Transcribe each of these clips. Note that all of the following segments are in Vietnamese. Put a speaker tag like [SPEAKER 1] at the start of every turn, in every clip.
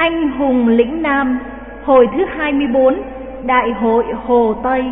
[SPEAKER 1] Anh hùng lĩnh Nam, hồi thứ 24, Đại hội Hồ Tây.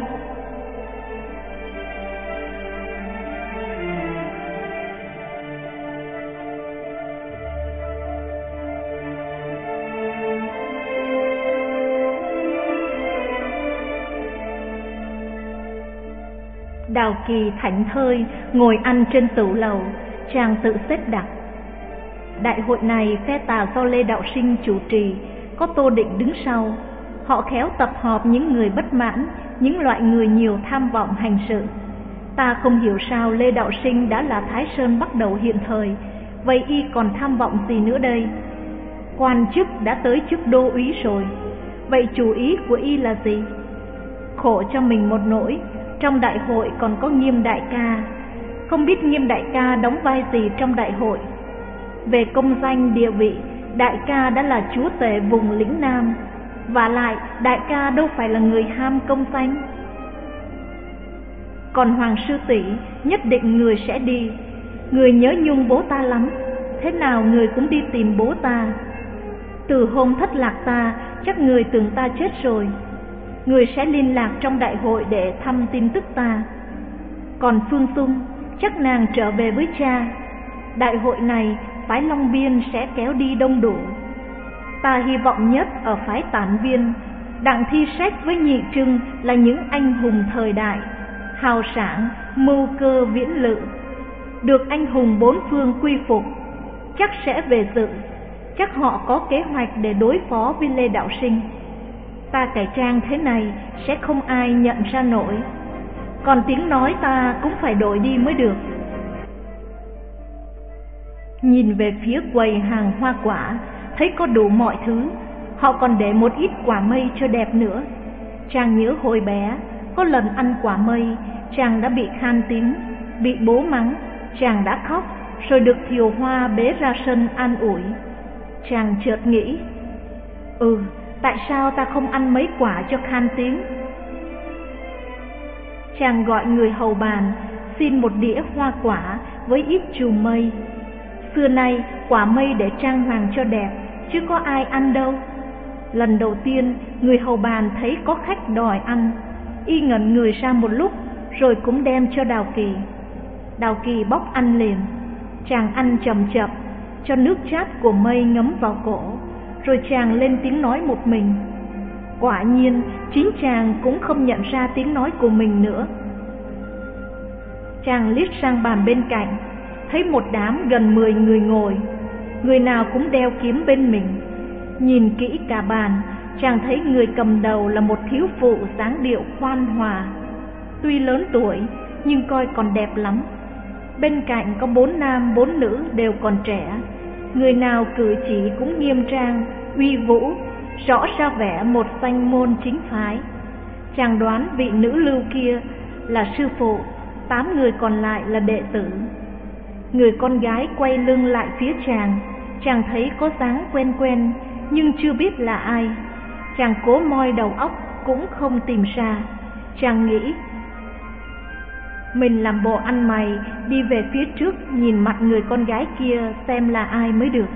[SPEAKER 1] Đào Kỳ thảnh thơi ngồi ăn trên tửu lầu, chàng tự xếp đặt. Đại hội này phe Tào do Lê Đạo Sinh chủ trì, có Tô Định đứng sau. Họ khéo tập hợp những người bất mãn, những loại người nhiều tham vọng hành sự. Ta không hiểu sao Lê Đạo Sinh đã là Thái Sơn bắt đầu hiện thời, vậy y còn tham vọng gì nữa đây? Quan chức đã tới chức đô úy rồi, vậy chủ ý của y là gì? Khổ cho mình một nỗi, trong đại hội còn có Nghiêm đại ca, không biết Nghiêm đại ca đóng vai gì trong đại hội. Về công danh địa vị, đại ca đã là chúa tể vùng lĩnh Nam, vả lại đại ca đâu phải là người ham công danh. Còn Hoàng sư tỷ nhất định người sẽ đi, người nhớ nhung bố ta lắm, thế nào người cũng đi tìm bố ta. Từ hôm thất lạc ta, chắc người tưởng ta chết rồi, người sẽ liên lạc trong đại hội để thăm tin tức ta. Còn Phương Dung, chắc nàng trở về với cha. Đại hội này phái Long Biên sẽ kéo đi đông đủ. Ta hy vọng nhất ở phái Tản Viên, Đặng Thi Sách với Nhị Trưng là những anh hùng thời đại, hào sảng, mưu cơ viễn lự, được anh hùng bốn phương quy phục, chắc sẽ về dự. Chắc họ có kế hoạch để đối phó với Lê Đạo Sinh. Ta cải trang thế này sẽ không ai nhận ra nổi, còn tiếng nói ta cũng phải đổi đi mới được. Nhìn về phía quầy hàng hoa quả, thấy có đủ mọi thứ, họ còn để một ít quả mây cho đẹp nữa. Chàng nhớ hồi bé, có lần ăn quả mây, chàng đã bị khan tiếng, bị bố mắng, chàng đã khóc, rồi được Thiều Hoa bế ra sân an ủi. Chàng chợt nghĩ, tại sao ta không ăn mấy quả cho khan tiếng? Chàng gọi người hầu bàn, xin một đĩa hoa quả với ít chùm mây. Xưa nay quả mây để trang hoàng cho đẹp, chứ có ai ăn đâu. Lần đầu tiên người hầu bàn thấy có khách đòi ăn, y ngẩn người ra một lúc, rồi cũng đem cho Đào Kỳ. Đào Kỳ bóc ăn liền. Chàng ăn chậm chậm, cho nước chát của mây ngấm vào cổ, rồi chàng lên tiếng nói một mình. Quả nhiên chính chàng cũng không nhận ra tiếng nói của mình nữa. Chàng liếc sang bàn bên cạnh, thấy một đám gần 10 người ngồi, người nào cũng đeo kiếm bên mình. Nhìn kỹ cả bàn, chàng thấy người cầm đầu là một thiếu phụ dáng điệu khoan hòa, tuy lớn tuổi nhưng coi còn đẹp lắm. Bên cạnh có 4 nam 4 nữ đều còn trẻ, người nào cử chỉ cũng nghiêm trang, uy vũ, rõ ra vẻ một danh môn chính phái. Chàng đoán vị nữ lưu kia là sư phụ, 8 người còn lại là đệ tử. Người con gái quay lưng lại phía chàng, chàng thấy có dáng quen quen nhưng chưa biết là ai. Chàng cố moi đầu óc cũng không tìm ra. Chàng nghĩ, mình làm bộ ăn mày đi về phía trước nhìn mặt người con gái kia xem là ai mới được.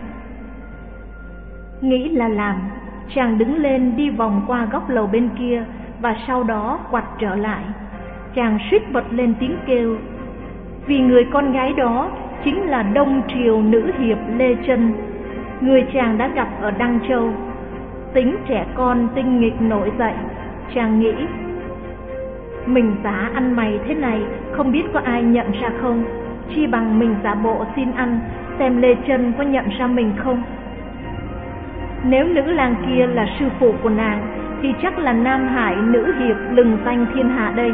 [SPEAKER 1] Nghĩ là làm, chàng đứng lên đi vòng qua góc lầu bên kia và sau đó quặt trở lại. Chàng suýt bật lên tiếng kêu, vì người con gái đó chính là Đông Triều nữ hiệp Lê Chân, người chàng đã gặp ở Đăng Châu. Tính trẻ con tinh nghịch nổi dậy, chàng nghĩ, mình giả ăn mày thế này không biết có ai nhận ra không, chi bằng mình giả bộ xin ăn, xem Lê Chân có nhận ra mình không. Nếu nữ lang kia là sư phụ của nàng thì chắc là Nam Hải nữ hiệp lừng danh thiên hạ đây.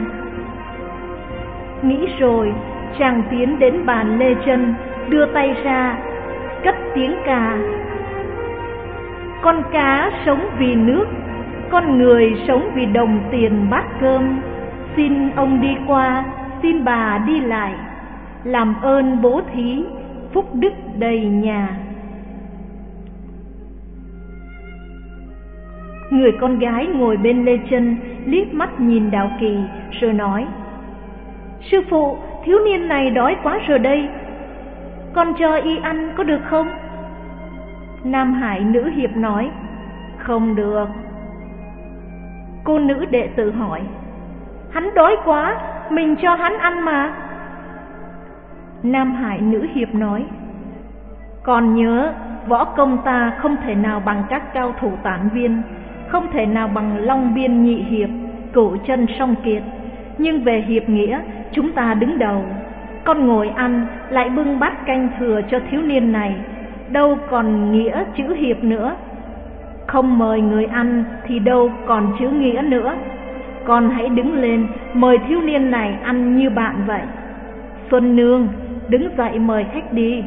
[SPEAKER 1] Nghĩ rồi, chàng tiến đến bàn Lê Chân, đưa tay ra, cất tiếng ca. Con cá sống vì nước, con người sống vì đồng tiền bát cơm. Xin ông đi qua, xin bà đi lại, làm ơn bố thí, phúc đức đầy nhà. Người con gái ngồi bên Lê Chân liếc mắt nhìn Đào Kỳ rồi nói, sư phụ, thiếu niên này đói quá rồi đây, con cho y ăn có được không? Nam Hải nữ hiệp nói, Không được. Cô nữ đệ tử hỏi: Hắn đói quá, mình cho hắn ăn mà. Nam Hải nữ hiệp nói: Còn nhớ, võ công ta không thể nào bằng các cao thủ Tản Viên, không thể nào bằng Long Biên nhị hiệp, Cửu Chân Song Kiệt, nhưng về hiệp nghĩa chúng ta đứng đầu. Con ngồi ăn lại bưng bát canh thừa cho thiếu niên này, đâu còn nghĩa chữ hiệp nữa. Không mời người ăn thì đâu còn chữ nghĩa nữa. Con hãy đứng lên mời thiếu niên này ăn như bạn vậy. Xuân Nương, đứng dậy mời khách đi.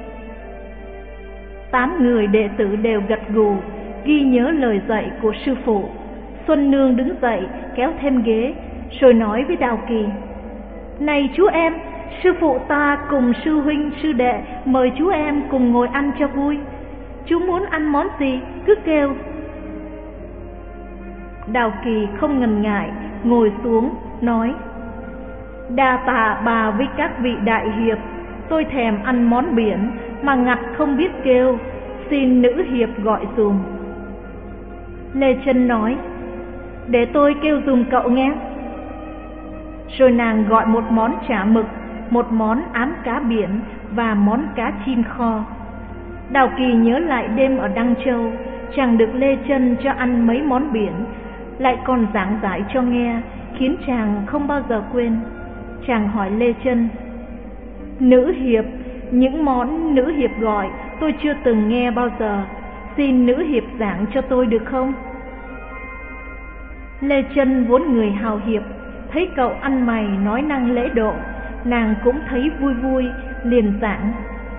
[SPEAKER 1] 8 người đệ tử đều gật gù, ghi nhớ lời dạy của sư phụ. Xuân Nương đứng dậy kéo thêm ghế, rồi nói với Đào Kỳ: Này chú em, sư phụ ta cùng sư huynh sư đệ mời chú em cùng ngồi ăn cho vui. Chú muốn ăn món gì cứ kêu. Đào Kỳ không ngần ngại ngồi xuống nói: Đa tạ bà với các vị đại hiệp, tôi thèm ăn món biển mà ngặt không biết kêu, xin nữ hiệp gọi dùm. Lê Chân nói: Để tôi kêu dùm cậu nghe. Rồi nàng gọi một món chả mực, một món ám cá biển và món cá chim kho. Đào Kỳ nhớ lại đêm ở Đăng Châu, chàng được Lê Chân cho ăn mấy món biển, lại còn giảng giải cho nghe, khiến chàng không bao giờ quên. Chàng hỏi Lê Chân: Nữ hiệp, những món nữ hiệp gọi tôi chưa từng nghe bao giờ, xin nữ hiệp giảng cho tôi được không? Lê Chân vốn người hào hiệp, thấy cậu ăn mày nói năng lễ độ, nàng cũng thấy vui vui, liền giảng: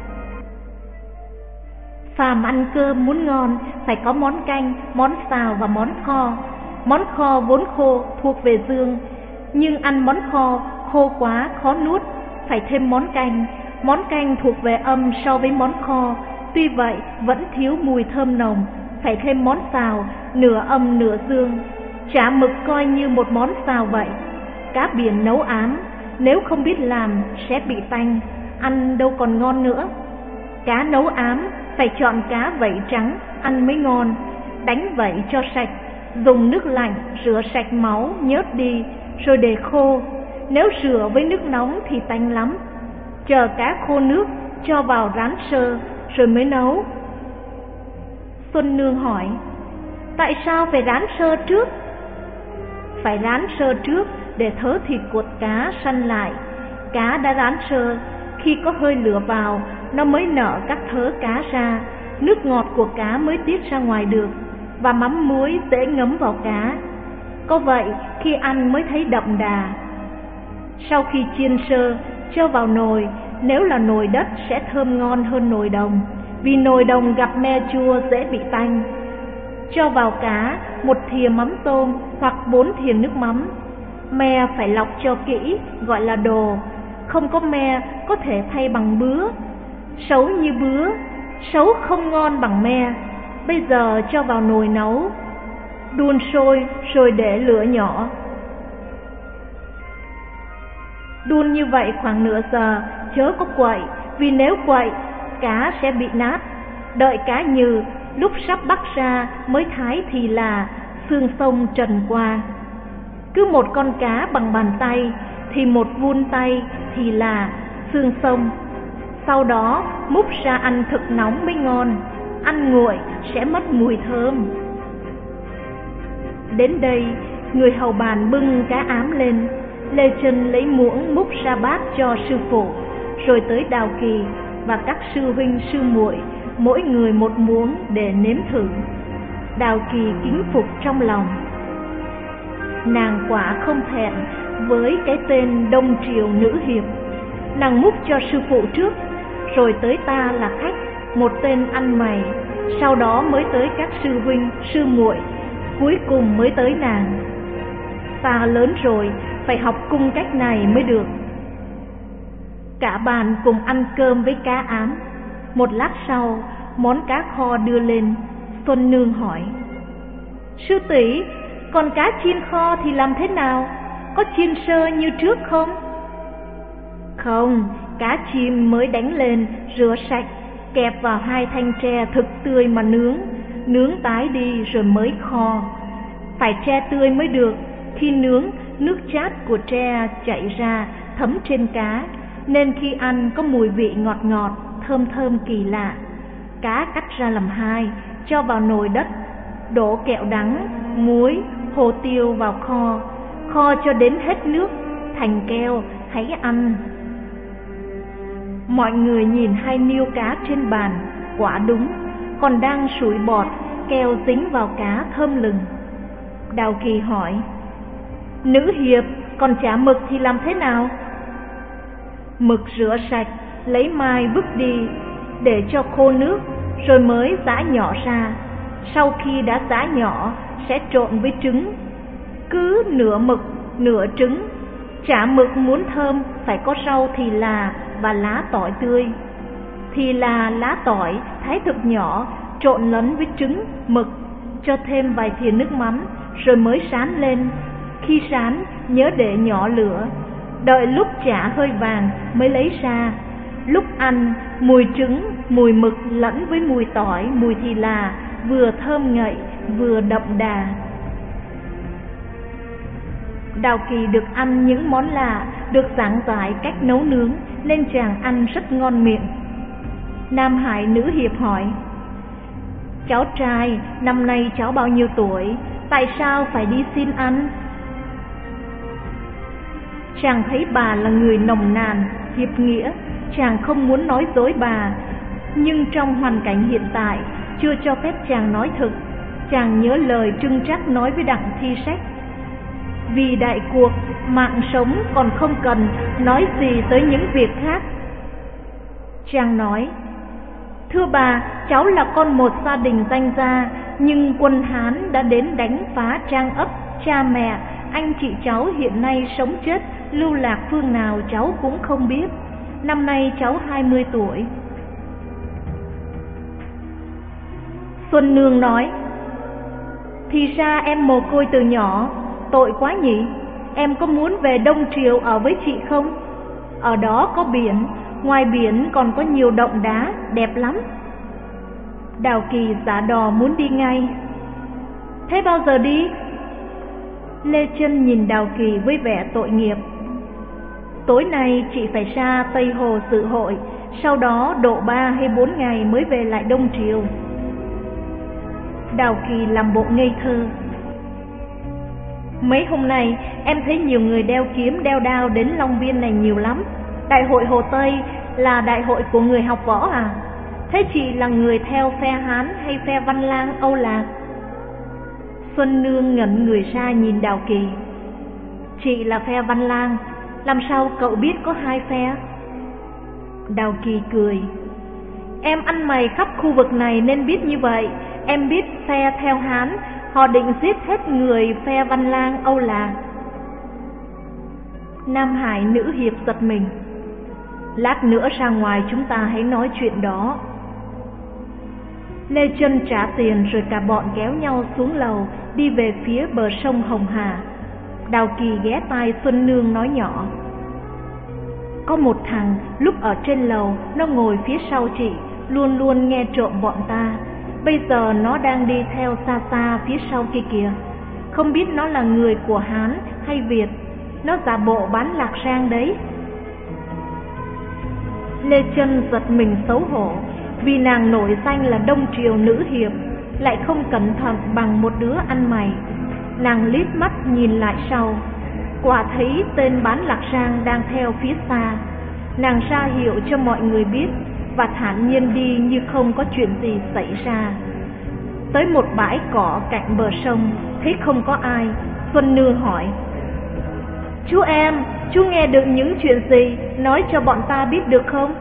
[SPEAKER 1] Phàm ăn cơm muốn ngon phải có món canh, món xào và món kho. Món kho vốn khô thuộc về dương, nhưng ăn món kho khô quá khó nuốt, phải thêm món canh. Món canh thuộc về âm so với món kho, tuy vậy vẫn thiếu mùi thơm nồng, phải thêm món xào, nửa âm nửa dương. Chả mực coi như một món xào vậy. Cá biển nấu ám, nếu không biết làm sẽ bị tanh, ăn đâu còn ngon nữa. Cá nấu ám phải chọn cá vảy trắng ăn mới ngon, đánh vảy cho sạch, dùng nước lạnh rửa sạch máu nhớt đi, rồi để khô. Nếu rửa với nước nóng thì tanh lắm. Chờ cá khô nước cho vào rán sơ rồi mới nấu. Xuân Nương hỏi: Tại sao phải rán sơ trước? Phải rán sơ trước để thớ thịt cuột cá săn lại. Cá đã rán sơ, khi có hơi lửa vào, nó mới nở các thớ cá ra, nước ngọt của cá mới tiết ra ngoài được, và mắm muối dễ ngấm vào cá. Có vậy khi ăn mới thấy đậm đà. Sau khi chiên sơ, cho vào nồi, nếu là nồi đất sẽ thơm ngon hơn nồi đồng, vì nồi đồng gặp me chua dễ bị tanh. Cho vào cá 1 thìa mắm tôm hoặc 4 thìa nước mắm. Me phải lọc cho kỹ, gọi là đồ. Không có me có thể thay bằng bứa. Sấu như bứa, sấu không ngon bằng me. Bây giờ cho vào nồi nấu, đun sôi rồi để lửa nhỏ. Đun như vậy khoảng nửa giờ, chớ có quậy, vì nếu quậy cá sẽ bị nát. Đợi cá nhừ, lúc sắp bắt ra mới thái thì là xương sông trần qua. Cứ một con cá bằng bàn tay thì một vun tay thì là xương sông. Sau đó múc ra ăn thực nóng mới ngon, ăn nguội sẽ mất mùi thơm. Đến đây, người hầu bàn bưng cá ám lên. Lê Chân lấy muỗng múc ra bát cho sư phụ, rồi tới Đào Kỳ và các sư huynh sư muội, mỗi người một muỗng để nếm thử. Đào Kỳ kính phục trong lòng. Nàng quả không thẹn với cái tên Đông Triều nữ hiệp. Nàng múc cho sư phụ trước, rồi tới ta là khách, một tên ăn mày, sau đó mới tới các sư huynh sư muội, cuối cùng mới tới nàng. Ta lớn rồi, phải học cung cách này mới được. Cả bàn cùng ăn cơm với cá ám. Một lát sau, món cá kho đưa lên. Xuân Nương hỏi: Sư tỷ, còn cá chiên kho thì làm thế nào? Có chiên sơ như trước không? Không, cá chim mới đánh lên, rửa sạch, kẹp vào 2 thanh tre thực tươi mà nướng. nướng tái đi rồi mới kho. Phải tre tươi mới được, khi nướng, nước chát của tre chảy ra thấm trên cá, nên khi ăn có mùi vị ngọt ngọt, thơm thơm kỳ lạ. Cá cắt ra làm hai, cho vào nồi đất, đổ kẹo đắng, muối, hồ tiêu vào kho cho đến hết nước, thành keo, hãy ăn. Mọi người nhìn hai niêu cá trên bàn, quả đúng, còn đang sủi bọt, keo dính vào cá thơm lừng. Đào Kỳ hỏi, nữ hiệp, còn chả mực thì làm thế nào? Mực rửa sạch, lấy mai vứt đi, để cho khô nước, rồi mới giã nhỏ ra. Sau khi đã giã nhỏ, sẽ trộn với trứng. Cứ nửa mực, nửa trứng. Chả mực muốn thơm, phải có rau thì là và lá tỏi tươi. Thì là lá tỏi, thái thật nhỏ, trộn lẫn với trứng, mực, cho thêm vài thìa nước mắm, rồi mới rán lên. Khi rán, nhớ để nhỏ lửa, đợi lúc chả hơi vàng mới lấy ra. Lúc ăn, mùi trứng, mùi mực lẫn với mùi tỏi, mùi thì là vừa thơm ngậy, vừa đậm đà. Đào Kỳ được ăn những món lạ, được giảng giải cách nấu nướng, nên chàng ăn rất ngon miệng. Nam Hải nữ hiệp hỏi, cháu trai, năm nay cháu bao nhiêu tuổi, tại sao phải đi xin ăn? Chàng thấy bà là người nồng nàn, hiệp nghĩa, chàng không muốn nói dối bà, nhưng trong hoàn cảnh hiện tại chưa cho phép chàng nói thực. Chàng nhớ lời Trưng Trắc nói với Đặng Thi Sách, vì đại cuộc, mạng sống còn không cần, nói gì tới những việc khác. Chàng nói, thưa bà, cháu là con một gia đình danh gia, nhưng quân Hán đã đến đánh phá trang ấp, cha mẹ, anh chị cháu hiện nay sống chết, lưu lạc phương nào cháu cũng không biết. Năm nay cháu 20 tuổi. Xuân Nương nói, thì ra em mồ côi từ nhỏ, tội quá nhỉ. Em có muốn về Đông Triều ở với chị không? Ở đó có biển, ngoài biển còn có nhiều động đá, đẹp lắm. Đào Kỳ giả đò muốn đi ngay. Thế bao giờ đi? Lê Chân nhìn Đào Kỳ với vẻ tội nghiệp. Tối nay chị phải ra Tây Hồ dự hội, sau đó độ 3 hay 4 ngày mới về lại Đông Triều. Đào Kỳ làm bộ ngây thơ. Mấy hôm nay em thấy nhiều người đeo kiếm đeo đao đến Long Biên này nhiều lắm. Đại hội Hồ Tây là đại hội của người học võ à? Thế chị là người theo phe Hán hay phe Văn Lang Âu Lạc? Xuân Nương ngẩn người ra nhìn Đào Kỳ. Chị là phe Văn Lang, làm sao cậu biết có hai phe? Đào Kỳ cười. Em ăn mày khắp khu vực này nên biết như vậy. Em biết phe theo Hán, họ định giết hết người phe Văn Lang Âu Lạc. Nam Hải nữ hiệp giật mình. Lát nữa ra ngoài chúng ta hãy nói chuyện đó. Lê Chân trả tiền rồi cả bọn kéo nhau xuống lầu, đi về phía bờ sông Hồng Hà. Đào Kỳ ghé tai Xuân Nương nói nhỏ, có một thằng lúc ở trên lầu, nó ngồi phía sau chị, luôn luôn nghe trộm bọn ta. Bây giờ nó đang đi theo xa xa phía sau kia kìa. Không biết nó là người của Hán hay Việt. Nó giả bộ bán lạc rang đấy. Lê Chân giật mình xấu hổ, vì nàng nổi danh là Đông Triều nữ hiệp, lại không cẩn thận bằng một đứa ăn mày. Nàng liếc mắt nhìn lại sau, quả thấy tên bán lạc rang đang theo phía xa. Nàng ra hiệu cho mọi người biết và thản nhiên đi như không có chuyện gì xảy ra. Tới một bãi cỏ cạnh bờ sông, thấy không có ai, Xuân Nương hỏi, chú em, chú nghe được những chuyện gì, nói cho bọn ta biết được không?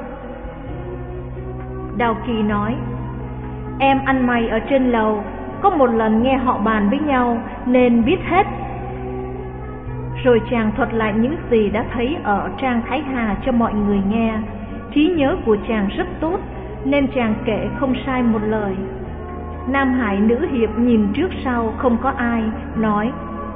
[SPEAKER 1] Đào Kỳ nói, em ăn mày ở trên lầu, có một lần nghe họ bàn với nhau nên biết hết. Rồi chàng thuật lại những gì đã thấy ở Trang Thái Hà cho mọi người nghe. Trí nhớ của chàng rất tốt nên chàng kể không sai một lời. Nam Hải nữ hiệp nhìn trước sau không có ai, nói,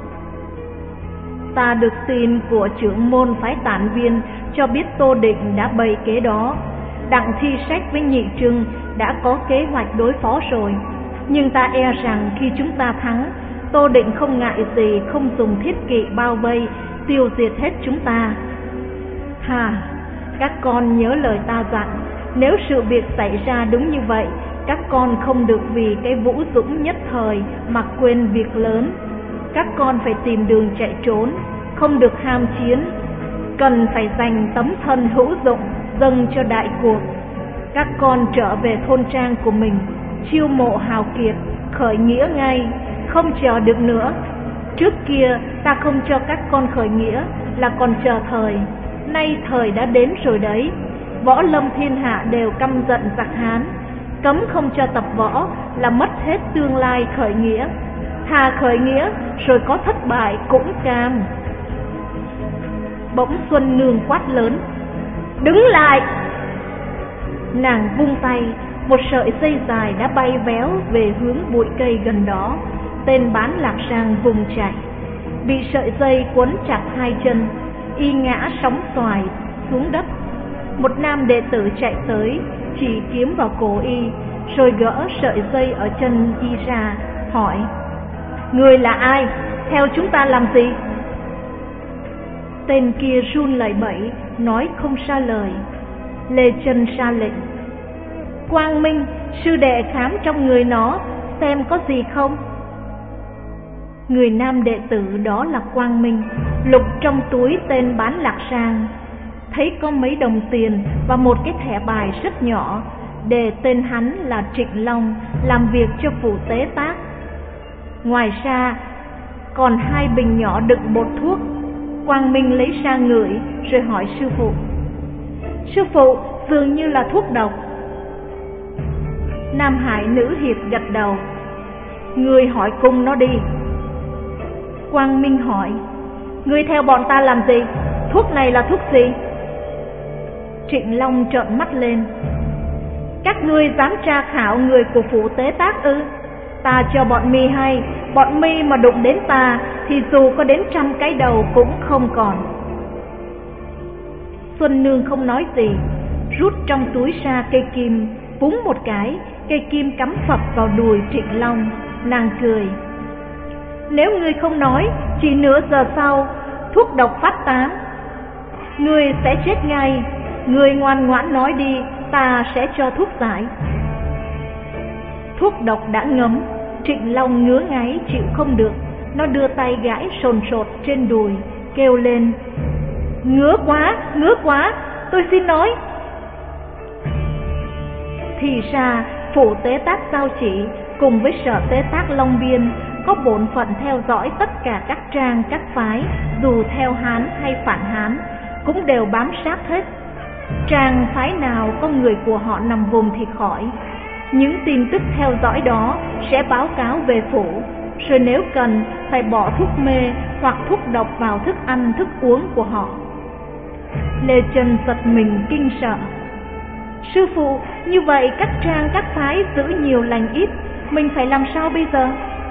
[SPEAKER 1] ta được tin của trưởng môn phái Tản Viên cho biết Tô Định đã bày kế đó. Đặng Thi Sách với Nhị Trưng đã có kế hoạch đối phó rồi. nhưng ta e rằng khi chúng ta thắng, Tô Định không ngại gì không dùng thiết kỵ bao vây, tiêu diệt hết chúng ta. Các con nhớ lời ta dặn, nếu sự việc xảy ra đúng như vậy, các con không được vì cái vũ dũng nhất thời mà quên việc lớn. Các con phải tìm đường chạy trốn, không được ham chiến, cần phải dành tấm thân hữu dụng dâng cho đại cuộc. Các con trở về thôn trang của mình, chiêu mộ hào kiệt, khởi nghĩa ngay, không chờ được nữa. Trước kia ta không cho các con khởi nghĩa là còn chờ thời, nay thời đã đến rồi đấy. Võ lâm thiên hạ đều căm giận giặc Hán, cấm không cho tập võ là mất hết tương lai khởi nghĩa. Thà khởi nghĩa rồi có thất bại cũng cam. Bỗng Xuân Nương quát lớn: đứng lại! Nàng vung tay, một sợi dây dài đã bay véo về hướng bụi cây gần đó. Tên Bán Lạc Giang vùng chạy, bị sợi dây quấn chặt hai chân, y ngã sóng xoài xuống đất. Một nam đệ tử chạy tới, chỉ kiếm vào cổ y, rồi gỡ sợi dây ở chân y ra, hỏi: người là ai? Theo chúng ta làm gì? Tên kia run lẩy bẩy, nói không ra lời. Lê Chân ra lệnh: Quang Minh, sư đệ khám trong người nó, xem có gì không. Người nam đệ tử đó là Quang Minh lục trong túi tên Bán Lạc Giang, thấy có mấy đồng tiền và một cái thẻ bài rất nhỏ, đề tên hắn là Trịnh Long, làm việc cho phủ tế tác. Ngoài ra còn 2 bình nhỏ đựng bột thuốc. Quang Minh lấy ra ngửi rồi hỏi sư phụ: sư phụ, dường như là thuốc độc. Nam Hải nữ hiệp gật đầu: ngươi hỏi cung nó đi. Quang Minh hỏi: ngươi theo bọn ta làm gì? Thuốc này là thuốc gì? Trịnh Long trợn mắt lên: các ngươi dám tra khảo người của phủ tế tác ư? Ta cho bọn mi hay, bọn mi mà đụng đến ta thì dù có đến 100 cái đầu cũng không còn. Xuân Nương không nói gì, rút trong túi ra cây kim, búng một cái, cây kim cắm phập vào đùi Trịnh Long. Nàng cười: nếu ngươi không nói, chỉ nửa giờ sau thuốc độc phát tán, ngươi sẽ chết ngay. Ngươi ngoan ngoãn nói đi, ta sẽ cho thuốc giải. Thuốc độc đã ngấm, Trịnh Long ngứa ngáy chịu không được, nó đưa tay gãi sồn sột trên đùi, kêu lên: ngứa quá, tôi xin nói. Thì ra phủ tế tác Giao Chỉ cùng với sở tế tác Long Biên có bổn phận theo dõi tất cả các trang các phái, dù theo Hán hay phản Hán, cũng đều bám sát hết. Trang phái nào có người của họ nằm vùng thì khỏi, những tin tức theo dõi đó sẽ báo cáo về phủ, rồi nếu cần phải bỏ thuốc mê hoặc thuốc độc vào thức ăn thức uống của họ. Lê Chân giật mình kinh sợ: sư phụ, như vậy các trang các phái giữ nhiều lành ít, mình phải làm sao bây giờ?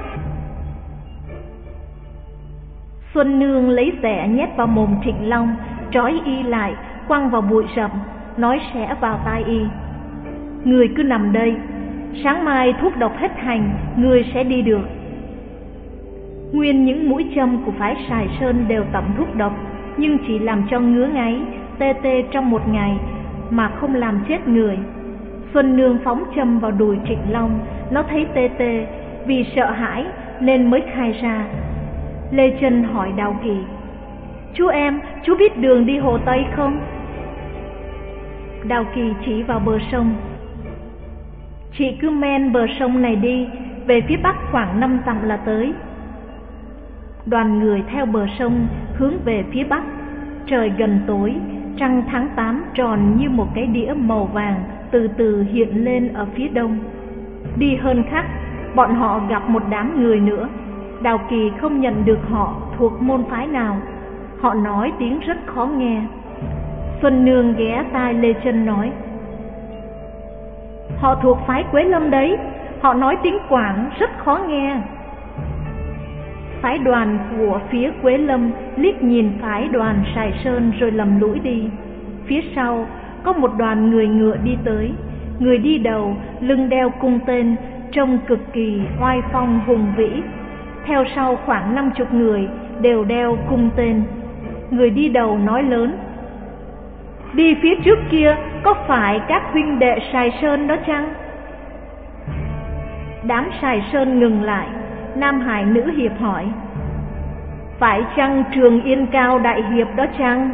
[SPEAKER 1] Xuân Nương lấy rẻ nhét vào mồm Trịnh Long, trói y lại, quăng vào bụi rậm, nói khẽ vào tai y: người cứ nằm đây, sáng mai thuốc độc hết hành, người sẽ đi được. Nguyên những mũi châm của phái Sài Sơn đều tẩm thuốc độc, nhưng chỉ làm cho ngứa ngáy, tê tê trong một ngày, mà không làm chết người. Xuân Nương phóng châm vào đùi Trịnh Long, nó thấy tê tê, vì sợ hãi nên mới khai ra. Lê Chân hỏi Đào Kỳ: chú em, chú biết đường đi Hồ Tây không? Đào Kỳ chỉ vào bờ sông: chị cứ men bờ sông này đi, về phía bắc khoảng 5 dặm là tới. Đoàn người theo bờ sông hướng về phía bắc. Trời gần tối, trăng tháng 8 tròn như một cái đĩa màu vàng từ từ hiện lên ở phía đông. Đi hơn khắc, bọn họ gặp một đám người nữa. Đào Kỳ không nhận được họ thuộc môn phái nào, họ nói tiếng rất khó nghe. Xuân Nương ghé tai Lê Chân nói: họ thuộc phái Quế Lâm đấy, họ nói tiếng Quảng rất khó nghe. Phái đoàn của phía Quế Lâm liếc nhìn phái đoàn Sài Sơn rồi lầm lũi đi. Phía sau có một đoàn người ngựa đi tới, người đi đầu lưng đeo cung tên, trông cực kỳ oai phong hùng vĩ. Theo sau khoảng 50 người đều đeo cung tên. Người đi đầu nói lớn: "Đi phía trước kia có phải các huynh đệ Sài Sơn đó chăng?" Đám Sài Sơn ngừng lại. Nam Hải Nữ Hiệp hỏi: "Phải chăng Trường Yên Cao đại hiệp đó chăng?"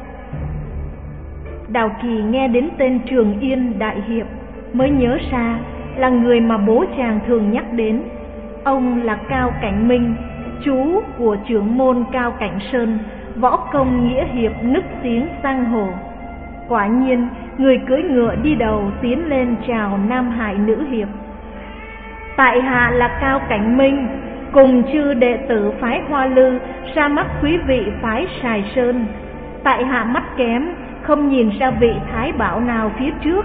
[SPEAKER 1] Đào Kỳ nghe đến tên Trường Yên đại hiệp mới nhớ ra là người mà bố chàng thường nhắc đến. Ông là Cao Cảnh Minh, chú của trưởng môn Cao Cảnh Sơn, võ công nghĩa hiệp nức tiếng giang hồ. Quả nhiên, người cưỡi ngựa đi đầu tiến lên chào Nam Hải Nữ Hiệp: "Tại hạ là Cao Cảnh Minh, cùng chư đệ tử phái Hoa Lư ra mắt quý vị phái Sài Sơn. Tại hạ mắt kém, không nhìn ra vị thái bảo nào phía trước."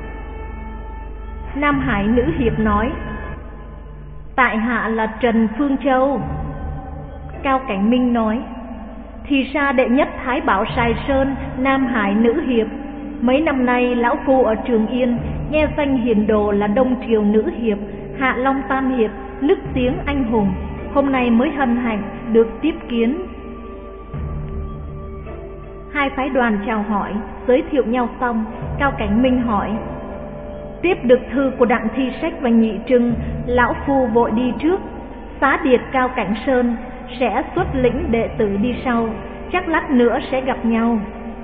[SPEAKER 1] Nam Hải Nữ Hiệp nói: "Tại hạ là Trần Phương Châu." Cao Cảnh Minh nói: "Thì ra đệ nhất thái bảo Sài Sơn Nam Hải Nữ Hiệp. Mấy năm nay lão phu ở Trường Yên nghe danh hiền đồ là Đông Triều Nữ Hiệp, Hạ Long Tam Hiệp nức tiếng anh hùng, hôm nay mới hân hạnh được tiếp kiến." Hai phái đoàn chào hỏi, giới thiệu nhau xong, Cao Cảnh Minh hỏi: "Tiếp được thư của Đặng Thi Sách và Nhị Trưng, lão phu vội đi trước. Xá điệt Cao Cảnh Sơn sẽ xuất lĩnh đệ tử đi sau, chắc lát nữa sẽ gặp nhau."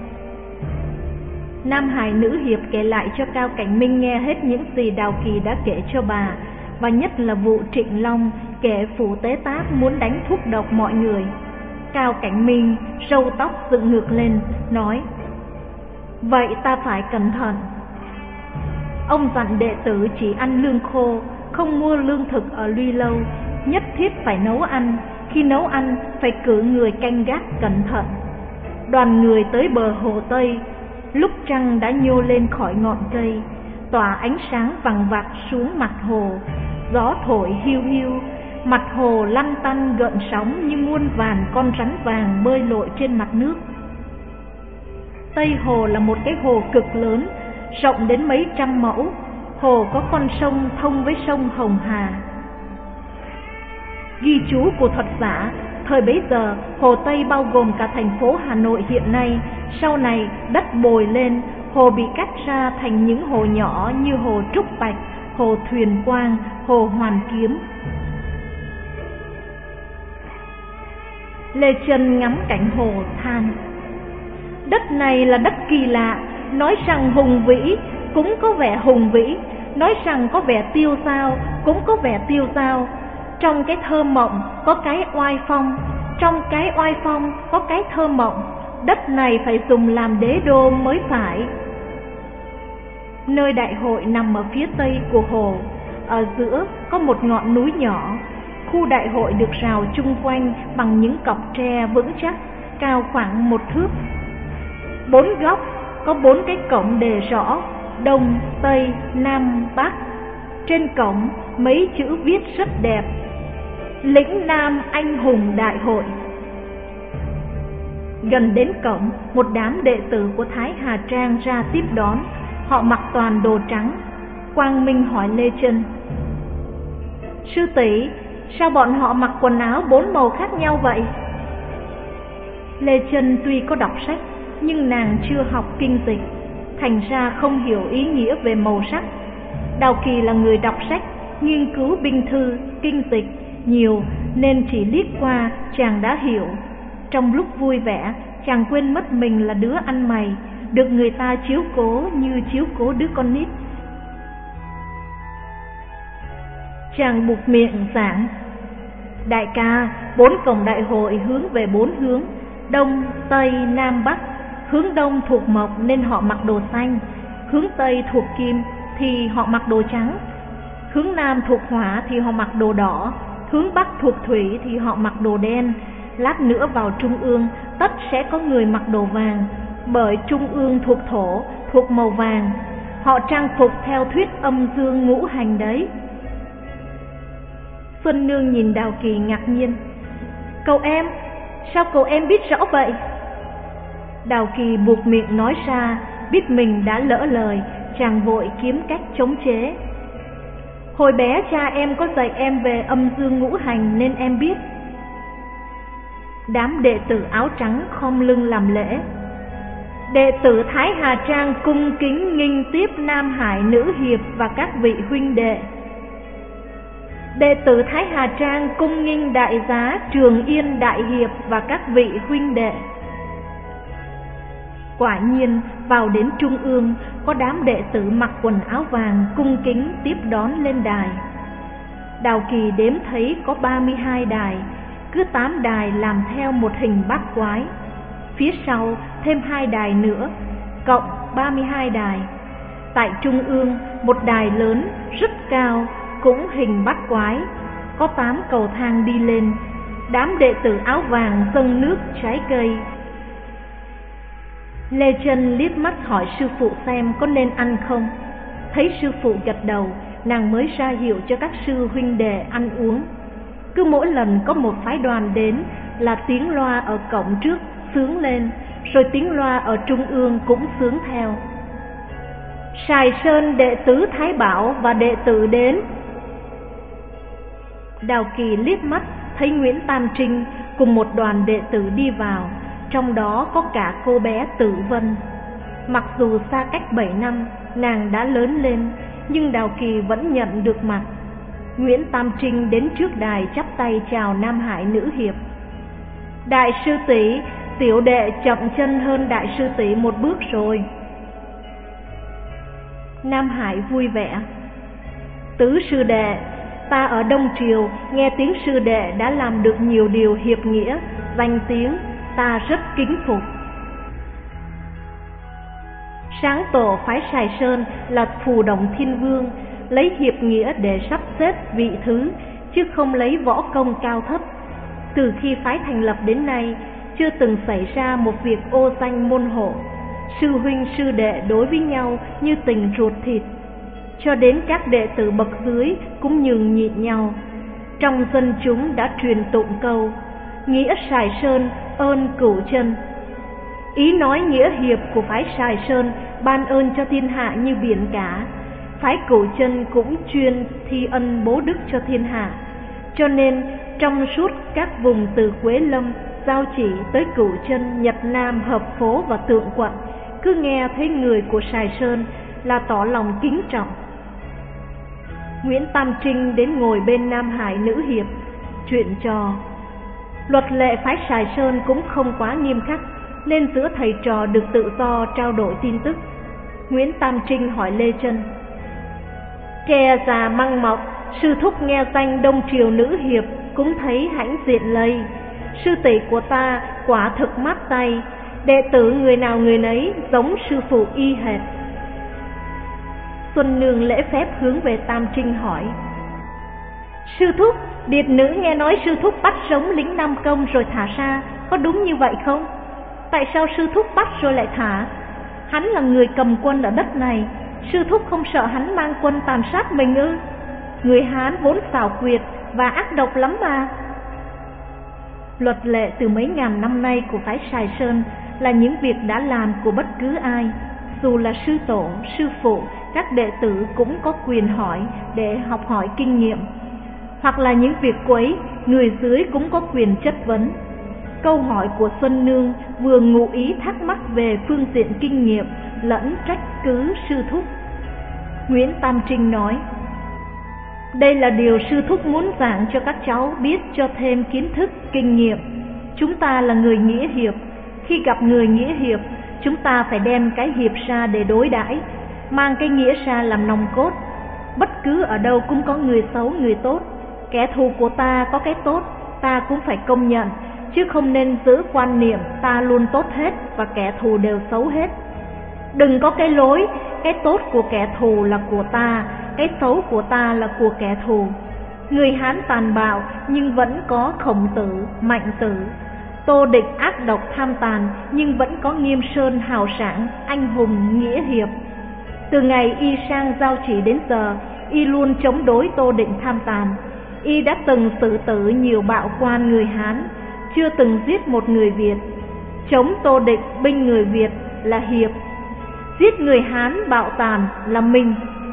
[SPEAKER 1] Nam Hải Nữ Hiệp kể lại cho Cao Cảnh Minh nghe hết những gì Đào Kỳ đã kể cho bà, và nhất là vụ Trịnh Long kể phủ tế tác muốn đánh thuốc độc mọi người. Cao Cảnh Minh râu tóc dựng ngược lên, nói: "Vậy ta phải cẩn thận." Ông dặn đệ tử chỉ ăn lương khô, không mua lương thực ở Luy Lâu, nhất thiết phải nấu ăn, khi nấu ăn phải cử người canh gác cẩn thận. Đoàn người tới bờ hồ Tây, lúc trăng đã nhô lên khỏi ngọn cây, tỏa ánh sáng vằng vặc xuống mặt hồ. Gió thổi hiu hiu, mặt hồ lăn tăn gợn sóng như muôn vàn con rắn vàng bơi lội trên mặt nước. Tây hồ là một cái hồ cực lớn, rộng đến mấy trăm mẫu. Hồ có con sông thông với sông Hồng Hà. Ghi chú của thuật giả, thời bấy giờ hồ Tây bao gồm cả thành phố Hà Nội hiện nay. Sau này đất bồi lên, hồ bị cắt ra thành những hồ nhỏ như hồ Trúc Bạch, hồ Thuyền Quang, hồ Hoàn Kiếm. Lê Chân ngắm cảnh hồ than: "Đất này là đất kỳ lạ, nói rằng hùng vĩ cũng có vẻ hùng vĩ, nói rằng có vẻ tiêu dao cũng có vẻ tiêu dao. Trong cái thơ mộng có cái oai phong, trong cái oai phong có cái thơ mộng. Đất này phải dùng làm đế đô mới phải." Nơi đại hội nằm ở phía tây của hồ, ở giữa có một ngọn núi nhỏ. Khu đại hội được rào chung quanh bằng những cọc tre vững chắc, cao khoảng 1 thước. 4 góc có 4 cái cổng đề rõ: Đông, Tây, Nam, Bắc. Trên cổng mấy chữ viết rất đẹp: "Lĩnh Nam Anh Hùng Đại Hội." Gần đến cổng, một đám đệ tử của Thái Hà Trang ra tiếp đón. Họ mặc toàn đồ trắng. Quang Minh hỏi Lê Chân: "Sư tỷ, sao bọn họ mặc quần áo 4 màu khác nhau vậy?" Lê Chân tuy có đọc sách, nhưng nàng chưa học kinh dịch, thành ra không hiểu ý nghĩa về màu sắc. Đào Kỳ là người đọc sách, nghiên cứu binh thư, kinh dịch nhiều, nên chỉ liếc qua chàng đã hiểu. Trong lúc vui vẻ, chàng quên mất mình là đứa ăn mày, được người ta chiếu cố như chiếu cố đứa con nít. Chàng buộc miệng giảng: "Đại ca, 4 cổng đại hội hướng về 4 hướng: Đông, Tây, Nam, Bắc. Hướng Đông thuộc mộc nên họ mặc đồ xanh, hướng Tây thuộc kim thì họ mặc đồ trắng, hướng Nam thuộc hỏa thì họ mặc đồ đỏ, hướng Bắc thuộc thủy thì họ mặc đồ đen. Lát nữa vào trung ương tất sẽ có người mặc đồ vàng, bởi trung ương thuộc thổ, thuộc màu vàng. Họ trang phục theo thuyết âm dương ngũ hành đấy." Xuân Nương nhìn Đào Kỳ ngạc nhiên: "Cậu em, sao cậu em biết rõ vậy?" Đào Kỳ buộc miệng nói ra, biết mình đã lỡ lời, chàng vội kiếm cách chống chế: Hồi bé cha em có dạy em về âm dương ngũ hành nên em biết. Đám đệ tử áo trắng khom lưng làm lễ. Đệ tử Thái Hà Trang cung kính nghinh tiếp Nam Hải Nữ Hiệp và các vị huynh đệ. Đệ tử Thái Hà Trang cung nghinh đại giá Trường Yên Đại Hiệp và các vị huynh đệ. Quả nhiên vào đến trung ương, có đám đệ tử mặc quần áo vàng cung kính tiếp đón lên đài. Đào Kỳ đếm thấy có 32 đài, cứ 8 đài làm theo một hình bát quái. Phía sau thêm 2 đài nữa, cộng 32 đài. Tại trung ương, một đài lớn rất cao, cũng hình bát quái, có 8 cầu thang đi lên. Đám đệ tử áo vàng dâng nước trái cây. Lê Chân liếc mắt hỏi sư phụ xem có nên ăn không. Thấy sư phụ gật đầu, nàng mới ra hiệu cho các sư huynh đệ ăn uống. Cứ mỗi lần có một phái đoàn đến là tiếng loa ở cổng trước xướng lên, rồi tiếng loa ở trung ương cũng xướng theo. Sài Sơn đệ tử Thái Bảo và đệ tử đến. Đào Kỳ liếc mắt thấy Nguyễn Tam Trinh cùng một đoàn đệ tử đi vào, trong đó có cả cô bé Tử Vân. Mặc dù xa cách 7 năm, nàng đã lớn lên, nhưng Đào Kỳ vẫn nhận được mặt. Nguyễn Tam Trinh đến trước đài chắp tay chào Nam Hải Nữ Hiệp. Đại sư tỷ, tiểu đệ chậm chân hơn đại sư tỷ một bước rồi. Nam Hải vui vẻ. Tứ sư đệ, ta ở Đông Triều nghe tiếng sư đệ đã làm được nhiều điều hiệp nghĩa, danh tiếng ta rất kính phục. Sáng tổ phái Sài Sơn là Phù Động Thiên Vương, lấy hiệp nghĩa để sắp xếp vị thứ, chứ không lấy võ công cao thấp. Từ khi phái thành lập đến nay, chưa từng xảy ra một việc ô danh môn hộ. Sư huynh sư đệ đối với nhau như tình ruột thịt, cho đến các đệ tử bậc dưới cũng nhường nhịn nhau. Trong dân chúng đã truyền tụng câu nghĩa Sài Sơn ơn Cửu Chân. Ý nói nghĩa hiệp của phái Sài Sơn ban ơn cho thiên hạ như biển cả. Phái Cửu Chân cũng chuyên thi ân bố đức cho thiên hạ, cho nên trong suốt các vùng từ Quế Lâm, Giao Chỉ tới Cửu Chân, Nhật Nam, Hợp Phố và Tượng Quận, cứ nghe thấy người của Sài Sơn là tỏ lòng kính trọng. Nguyễn Tam Trinh đến ngồi bên Nam Hải Nữ Hiệp, chuyện trò. Luật lệ phái Sài Sơn cũng không quá nghiêm khắc, nên giữa thầy trò được tự do trao đổi tin tức. Nguyễn Tam Trinh hỏi Lê Chân. Tre già măng mọc, sư thúc nghe danh Đông Triều Nữ Hiệp cũng thấy hãnh diện lây. Sư tỷ của ta quả thực mát tay, đệ tử người nào người nấy giống sư phụ y hệt. Xuân Nương lễ phép hướng về Tam Trinh hỏi. Sư thúc, điệp nữ nghe nói sư thúc bắt sống lính Nam Công rồi thả ra, có đúng như vậy không? Tại sao sư thúc bắt rồi lại thả? Hắn là người cầm quân ở đất này, sư thúc không sợ hắn mang quân tàn sát mình ư? Người Hán vốn xảo quyệt và ác độc lắm mà. Luật lệ từ mấy ngàn năm nay của phái Sài Sơn là những việc đã làm của bất cứ ai, dù là sư tổ, sư phụ, các đệ tử cũng có quyền hỏi để học hỏi kinh nghiệm. Hoặc là những việc quấy, người dưới cũng có quyền chất vấn. Câu hỏi của Xuân Nương vừa ngụ ý thắc mắc về phương diện kinh nghiệm lẫn trách cứ sư thúc. Nguyễn Tam Trinh nói, đây là điều sư thúc muốn giảng cho các cháu biết cho thêm kiến thức, kinh nghiệm. Chúng ta là người nghĩa hiệp, khi gặp người nghĩa hiệp, chúng ta phải đem cái hiệp ra để đối đãi, mang cái nghĩa ra làm nòng cốt. Bất cứ ở đâu cũng có người xấu, người tốt. Kẻ thù của ta có cái tốt, ta cũng phải công nhận, chứ không nên giữ quan niệm ta luôn tốt hết và kẻ thù đều xấu hết. Đừng có cái lối, cái tốt của kẻ thù là của ta, cái xấu của ta là của kẻ thù. Người Hán tàn bạo nhưng vẫn có Khổng Tử, Mạnh Tử. Tô Địch ác độc tham tàn nhưng vẫn có Nghiêm Sơn hào sảng, anh hùng, nghĩa hiệp. Từ ngày y sang Giao Chỉ đến giờ, y luôn chống đối Tô Địch tham tàn. Y đã từng xử tử nhiều bạo quan người Hán, chưa từng giết một người Việt. Chống Tô Địch binh người Việt là hiệp, giết người Hán bạo tàn là minh.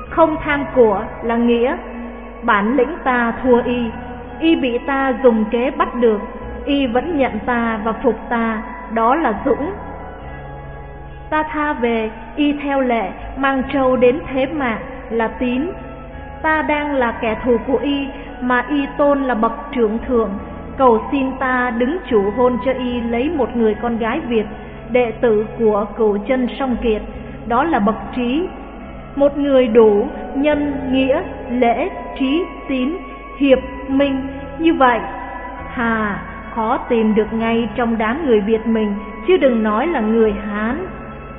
[SPEAKER 1] không tham của là nghĩa. Bản lĩnh ta thua y bị ta dùng kế bắt được, y vẫn nhận ta và phục ta, đó là dũng. Ta tha về, y theo lệ mang trâu đến thế mạc là tín. Ta đang là kẻ thù của y mà y tôn là bậc trưởng thượng, cầu xin ta đứng chủ hôn cho y lấy một người con gái Việt, đệ tử của Cửu Chân Song Kiệt, đó là bậc trí. Một người đủ nhân, nghĩa, lễ, trí, tín, hiệp, minh như vậy, khó tìm được ngay trong đám người Việt mình, chứ đừng nói là người Hán.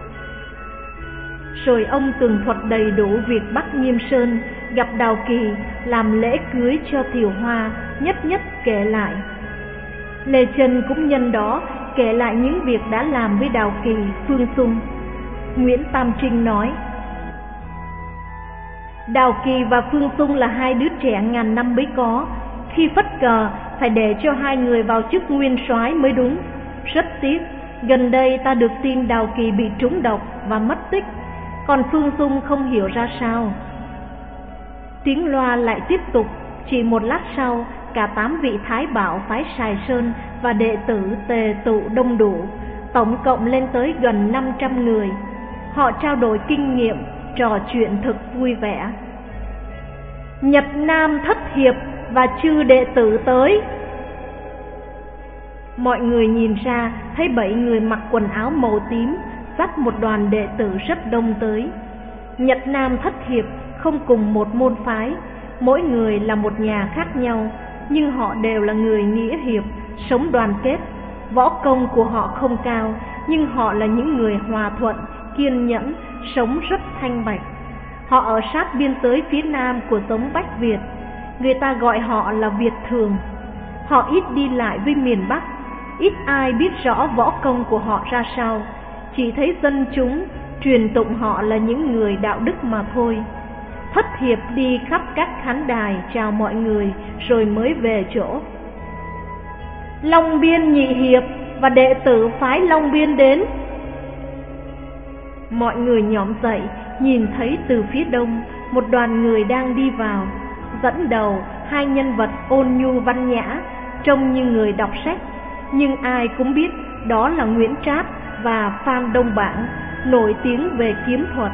[SPEAKER 1] Rồi ông tường thuật đầy đủ việc Bắc Nghiêm Sơn gặp Đào Kỳ, làm lễ cưới cho Thiều Hoa, nhất nhất kể lại. Lê Chân cũng nhân đó kể lại những việc đã làm với Đào Kỳ, Phương Xung. Nguyễn Tam Trinh nói: Đào Kỳ và Phương Xung là hai đứa trẻ ngàn năm mới có, khi phất cờ phải để cho hai người vào chức nguyên soái mới đúng. Rất tiếc, gần đây ta được tin Đào Kỳ bị trúng độc và mất tích, còn Phương Xung không hiểu ra sao. Tiếng loa lại tiếp tục, chỉ một lát sau, cả 8 vị thái bảo phái Sài Sơn và đệ tử tề tụ đông đủ, tổng cộng lên tới gần 500 người. Họ trao đổi kinh nghiệm, trò chuyện thực vui vẻ. Nhật Nam Thất Hiệp và chư đệ tử tới. Mọi người nhìn ra thấy 7 người mặc quần áo màu tím dắt một đoàn đệ tử rất đông tới. Nhật Nam Thất Hiệp không cùng một môn phái, mỗi người là một nhà khác nhau, nhưng họ đều là người nghĩa hiệp, sống đoàn kết. Võ công của họ không cao, nhưng họ là những người hòa thuận, kiên nhẫn, sống rất thanh bạch. Họ ở sát biên giới phía nam của giống Bách Việt, người ta gọi họ là Việt Thường. Họ ít đi lại với miền Bắc, ít ai biết rõ võ công của họ ra sao, chỉ thấy dân chúng truyền tụng họ là những người đạo đức mà thôi. Thất Hiệp đi khắp các khán đài chào mọi người rồi mới về chỗ. Long Biên Nhị Hiệp và đệ tử phái Long Biên đến. Mọi người nhõm dậy, nhìn thấy từ phía đông một đoàn người đang đi vào, dẫn đầu 2 nhân vật ôn nhu văn nhã, trông như người đọc sách, nhưng ai cũng biết đó là Nguyễn Trát và Phan Đông Bảng, nổi tiếng về kiếm thuật.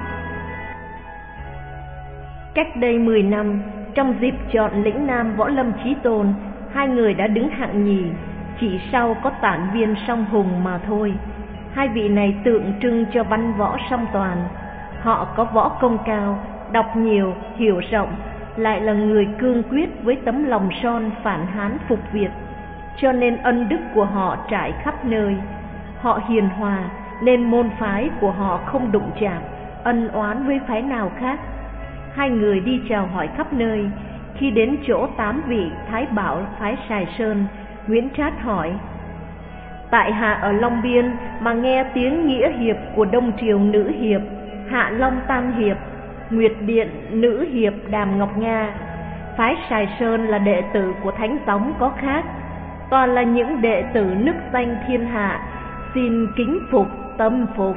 [SPEAKER 1] Cách đây 10 năm, trong dịp chọn lĩnh Nam Võ Lâm Chí Tôn, 2 người đã đứng hạng nhì, chỉ sau có Tản Viên Song Hùng mà thôi. 2 vị này tượng trưng cho văn võ song toàn. Họ có võ công cao, đọc nhiều, hiểu rộng, lại là người cương quyết với tấm lòng son phản Hán phục Việt, cho nên ân đức của họ trải khắp nơi. Họ hiền hòa nên môn phái của họ không đụng chạm, ân oán với phái nào khác. 2 người đi chào hỏi khắp nơi. Khi đến chỗ 8 vị thái bảo phái Sài Sơn, Nguyễn Trát hỏi: Tại hạ ở Long Biên mà nghe tiếng nghĩa hiệp của Đông Triều nữ hiệp Hạ Long Tam Hiệp, Nguyệt Điện nữ hiệp Đàm Ngọc Nga, phái Sài Sơn là đệ tử của Thánh Gióng có khác, toàn là những đệ tử nức danh thiên hạ, xin kính phục tâm phục.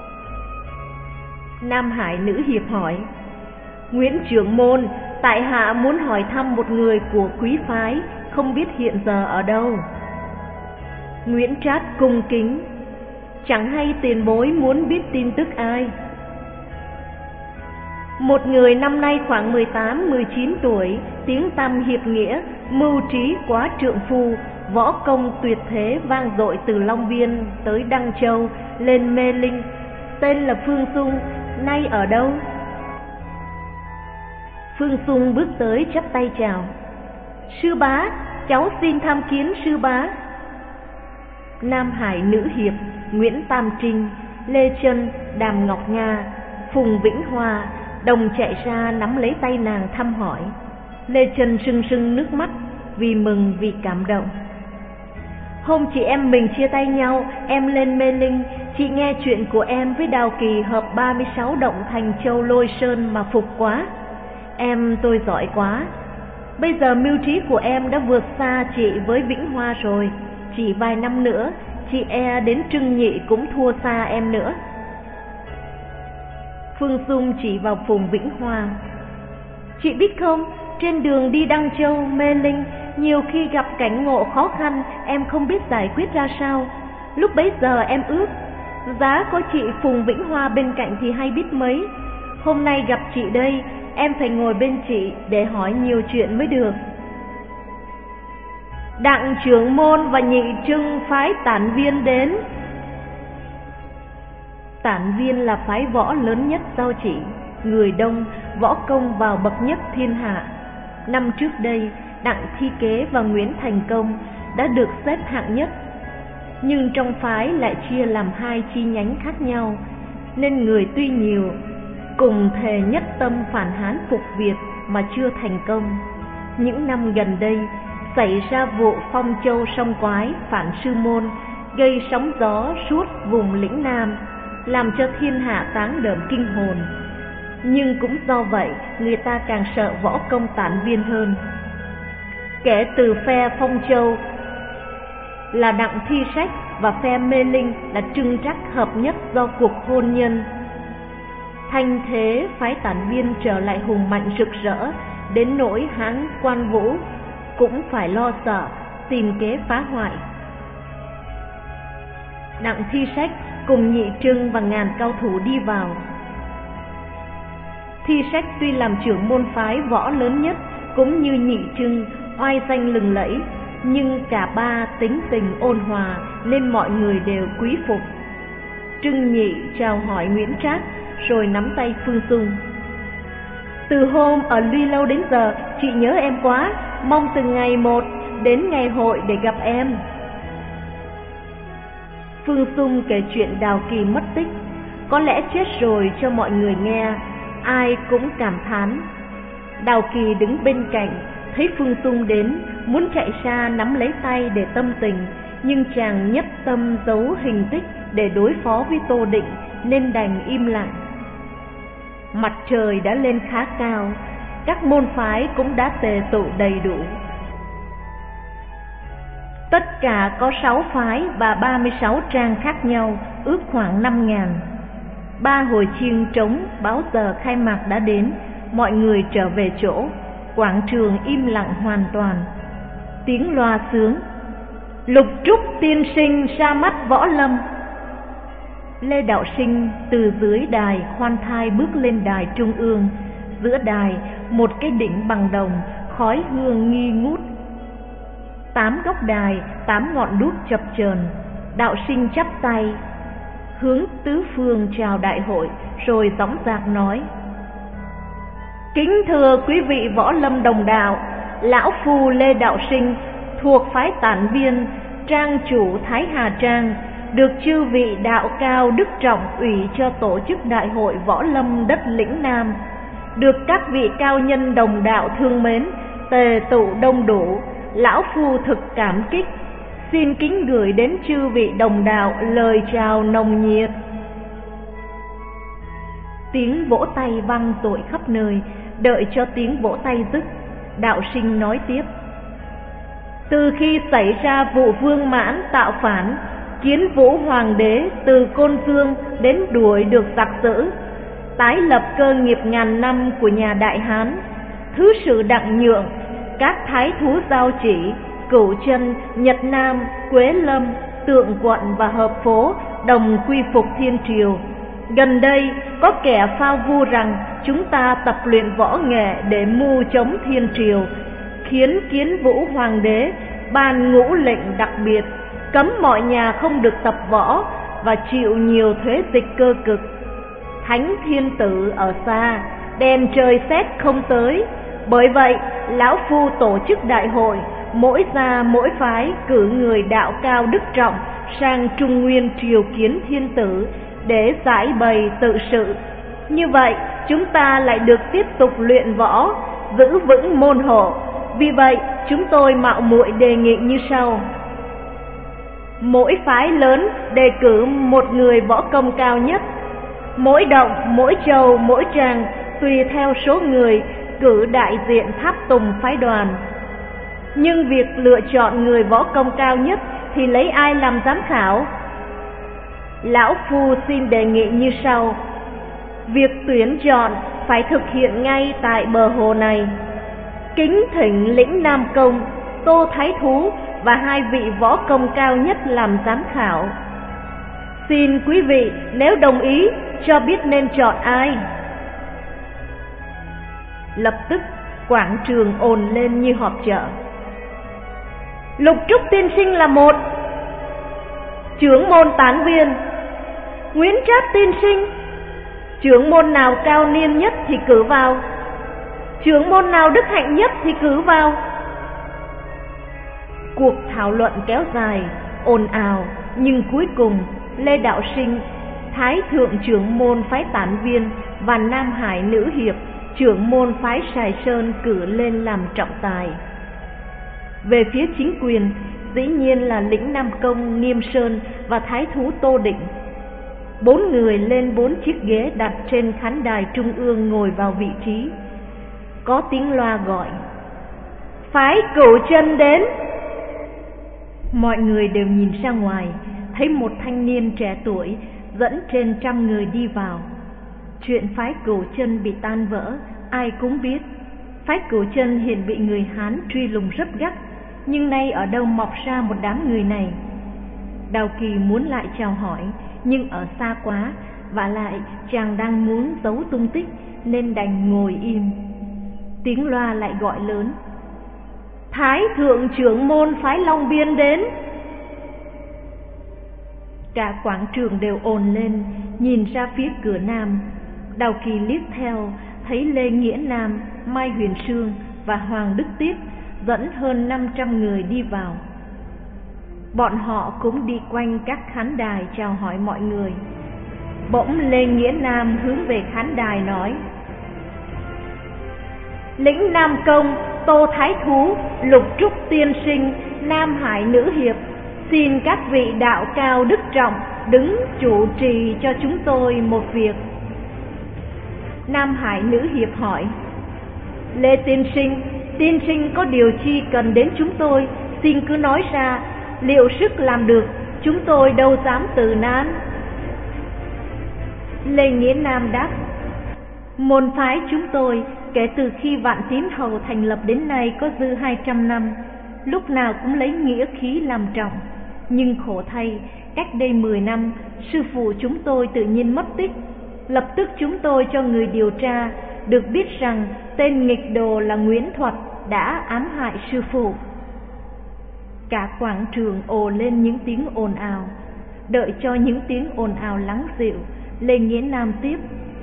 [SPEAKER 1] Nam Hải nữ hiệp hỏi: Nguyễn trưởng môn, tại hạ muốn hỏi thăm một người của quý phái, không biết hiện giờ ở đâu. Nguyễn Trát cung kính: Chẳng hay tiền bối muốn biết tin tức ai? Một người năm nay khoảng 18-19 tuổi, tiếng tăm hiệp nghĩa, mưu trí quá trượng phu, võ công tuyệt thế vang dội từ Long Biên tới Đăng Châu lên Mê Linh, tên là Phương Xung, nay ở đâu? Phương Xung bước tới chắp tay chào: Sư bá, cháu xin tham kiến sư bá. Nam Hải nữ hiệp Nguyễn Tam Trinh, Lê Chân, Đàm Ngọc Nga, Phùng Vĩnh Hoa đồng chạy ra nắm lấy tay nàng thăm hỏi. Lê Chân rưng rưng nước mắt, vì mừng vì cảm động. Hôm chị em mình chia tay nhau, em lên Mê Linh, chị nghe chuyện của em với Đào Kỳ hợp 36 động thành châu Lôi Sơn mà phục quá. Em tôi giỏi quá. Bây giờ mưu trí của em đã vượt xa chị với Vĩnh Hoa rồi. Chỉ vài năm nữa, chị e đến Trưng Nhị cũng thua xa em nữa. Phương Dung chỉ vào Phùng Vĩnh Hoa. Chị biết không, trên đường đi Đăng Châu, Mê Linh, nhiều khi gặp cảnh ngộ khó khăn, em không biết giải quyết ra sao. Lúc bấy giờ em ước, giá có chị Phùng Vĩnh Hoa bên cạnh thì hay biết mấy. Hôm nay gặp chị đây, em phải ngồi bên chị để hỏi nhiều chuyện mới được. Đặng trưởng môn và nhị trưng phái Tản Viên đến. Tản Viên là phái võ lớn nhất Giao Chỉ, người đông, võ công vào bậc nhất thiên hạ. Năm trước đây, Đặng Thi Kế và Nguyễn Thành Công đã được xếp hạng nhất. Nhưng trong phái lại chia làm hai chi nhánh khác nhau, nên người tuy nhiều, cùng thề nhất tâm phản Hán phục Việt mà chưa thành công. Những năm gần đây, xảy ra vụ Phong Châu Song Quái phản sư môn, gây sóng gió suốt vùng lĩnh Nam, làm cho thiên hạ táng đờm kinh hồn. Nhưng cũng do vậy, người ta càng sợ võ công Tản Viên hơn. Kể từ phe Phong Châu là Đặng Thi Sách và phe Mê Linh là Trưng Trắc hợp nhất do cuộc hôn nhân, thanh thế phái Tản Viên trở lại hùng mạnh rực rỡ, đến nỗi Hán Quan Vũ cũng phải lo sợ, tìm kế phá hoại. Đặng Thi Sách cùng Nhị Trưng và ngàn cao thủ đi vào. Thi Sách tuy làm trưởng môn phái võ lớn nhất, cũng như Nhị Trưng oai danh lừng lẫy, nhưng cả ba tính tình ôn hòa nên mọi người đều quý phục. Trưng Nhị chào hỏi Nguyễn Trác rồi nắm tay Phương Dung. Từ hôm ở Luy Lâu đến giờ, chị nhớ em quá, mong từng ngày một đến ngày hội để gặp em. Phương Dung kể chuyện Đào Kỳ mất tích, có lẽ chết rồi cho mọi người nghe, ai cũng cảm thán. Đào Kỳ đứng bên cạnh, thấy Phương Dung đến, muốn chạy ra nắm lấy tay để tâm tình, nhưng chàng nhất tâm giấu hình tích để đối phó với Tô Định, nên đành im lặng. Mặt trời đã lên khá cao, các môn phái cũng đã tề tụ đầy đủ. Tất cả có 6 phái và 36 trang khác nhau, ước khoảng 5.000. 3 hồi chiêng trống báo giờ khai mạc đã đến, mọi người trở về chỗ, quảng trường im lặng hoàn toàn. Tiếng loa sướng: Lục Trúc tiên sinh ra mắt võ lâm. Lê Đạo Sinh từ dưới đài khoan thai bước lên đài trung ương. Giữa đài một cái đỉnh bằng đồng, khói hương nghi ngút. 8 góc đài, 8 ngọn đuốc chập chờn. Đạo Sinh chắp tay hướng tứ phương chào đại hội, rồi dõng dạc nói: Kính thưa quý vị võ lâm đồng đạo, lão phu Lê Đạo Sinh thuộc phái Tản Viên, trang chủ Thái Hà Trang, được chư vị đạo cao đức trọng ủy cho tổ chức đại hội võ lâm đất lĩnh Nam, được các vị cao nhân đồng đạo thương mến, tề tụ đông đủ, lão phu thực cảm kích, xin kính gửi đến chư vị đồng đạo lời chào nồng nhiệt. Tiếng vỗ tay vang dội khắp nơi. Đợi cho tiếng vỗ tay dứt, Đạo Sinh nói tiếp: Từ khi xảy ra vụ Vương Mãn tạo phản, Kiến Vũ Hoàng đế từ Côn Dương đến đuổi được giặc dữ, tái lập cơ nghiệp ngàn năm của nhà Đại Hán, thứ sử Đặng Nhượng, các thái thú Giao Chỉ, Cửu Chân, Nhật Nam, Quế Lâm, Tượng Quận và Hợp Phố đồng quy phục thiên triều. Gần đây có kẻ phao vu rằng chúng ta tập luyện võ nghệ để mưu chống thiên triều, khiến Kiến Vũ Hoàng đế ban ngũ lệnh đặc biệt, cấm mọi nhà không được tập võ và chịu nhiều thuế dịch cơ cực. Thánh thiên tử ở xa, đèn trời xét không tới. Bởi vậy lão phu tổ chức đại hội, mỗi gia mỗi phái cử người đạo cao đức trọng sang Trung Nguyên triều kiến thiên tử để giải bày tự sự. Như vậy chúng ta lại được tiếp tục luyện võ, giữ vững môn hộ. Vì vậy chúng tôi mạo muội đề nghị như sau: mỗi phái lớn đề cử một người võ công cao nhất, mỗi động, mỗi châu, mỗi tràng tùy theo số người cử đại diện tháp tùng phái đoàn. Nhưng việc lựa chọn người võ công cao nhất thì lấy ai làm giám khảo? Lão phu xin đề nghị như sau:
[SPEAKER 2] Việc tuyển chọn phải thực hiện ngay tại bờ hồ này. Kính thỉnh lĩnh Nam Công, Tô Thái Thú và 2 vị võ công cao nhất làm giám khảo. Xin quý vị nếu đồng ý cho biết nên chọn ai. Lập tức quảng trường ồn lên như họp chợ. Lục Trúc tiên sinh là một. Trưởng môn tán viên. Nguyễn Trát tiên sinh. Trưởng môn nào cao niên nhất thì cử vào. Trưởng môn nào đức hạnh nhất thì cử vào. Cuộc thảo luận kéo dài, ồn ào, nhưng cuối cùng Lê Đạo Sinh, Thái thượng trưởng môn phái Tản Viên và Nam Hải Nữ Hiệp, trưởng môn phái Sài Sơn cử lên làm trọng tài. Về phía chính quyền, dĩ nhiên là lĩnh Nam Công Nghiêm Sơn và Thái thú Tô Định. 4 người lên 4 chiếc ghế đặt trên khán đài trung ương ngồi vào vị trí. Có tiếng loa gọi: phái Cửu Chân đến. Mọi người đều nhìn ra ngoài, thấy một thanh niên trẻ tuổi dẫn trên 100 người đi vào. Chuyện phái Cửu Chân bị tan vỡ ai cũng biết. Phái Cửu Chân hiện bị người Hán truy lùng rất gắt, nhưng nay ở đâu mọc ra một đám người này. Đào Kỳ muốn lại chào hỏi, nhưng ở xa quá, vả lại chàng đang muốn giấu tung tích nên đành ngồi im. Tiếng loa lại gọi lớn: Thái thượng trưởng môn phái Long Biên đến. Cả quảng trường đều ồn lên, nhìn ra phía cửa nam. Đào Kỳ liếc theo, thấy Lê Nghĩa Nam, Mai Huyền Sương và Hoàng Đức Tiết dẫn hơn 500 người đi vào. Bọn họ cũng đi quanh các khán đài chào hỏi mọi người. Bỗng Lê Nghĩa Nam hướng về khán đài nói: lĩnh Nam Công, Tô Thái Thú, Lục Trúc tiên sinh, Nam Hải Nữ Hiệp, xin các vị đạo cao đức trọng đứng chủ trì cho chúng tôi một việc. Nam Hải Nữ Hiệp hỏi: Lê tiên sinh có điều chi cần đến chúng tôi, xin cứ nói ra, liệu sức làm được, chúng tôi đâu dám từ nan. Lê Nghĩa Nam đáp: môn phái chúng tôi kể từ khi Vạn Tín Hầu thành lập đến nay có dư 200 năm, lúc nào cũng lấy nghĩa khí làm trọng. Nhưng khổ thay, cách đây 10 năm, sư phụ chúng tôi tự nhiên mất tích. Lập tức chúng tôi cho người điều tra, được biết rằng tên nghịch đồ là Nguyễn Thuật đã ám hại sư phụ. Cả quảng trường ồ lên những tiếng ồn ào. Đợi cho những tiếng ồn ào lắng dịu, Lê Nghĩa Nam tiếp: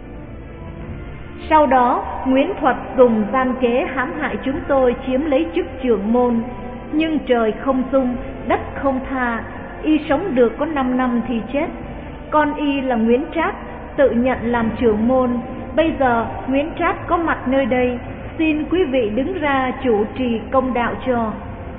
[SPEAKER 2] sau đó Nguyễn Thuật dùng gian kế hãm hại chúng tôi chiếm lấy chức trưởng môn. Nhưng trời không dung, đất không tha, y sống được có 5 năm thì chết. Con y là Nguyễn Trát tự nhận làm trưởng môn. Bây giờ Nguyễn Trát có mặt nơi đây, xin quý vị đứng ra chủ trì công đạo cho.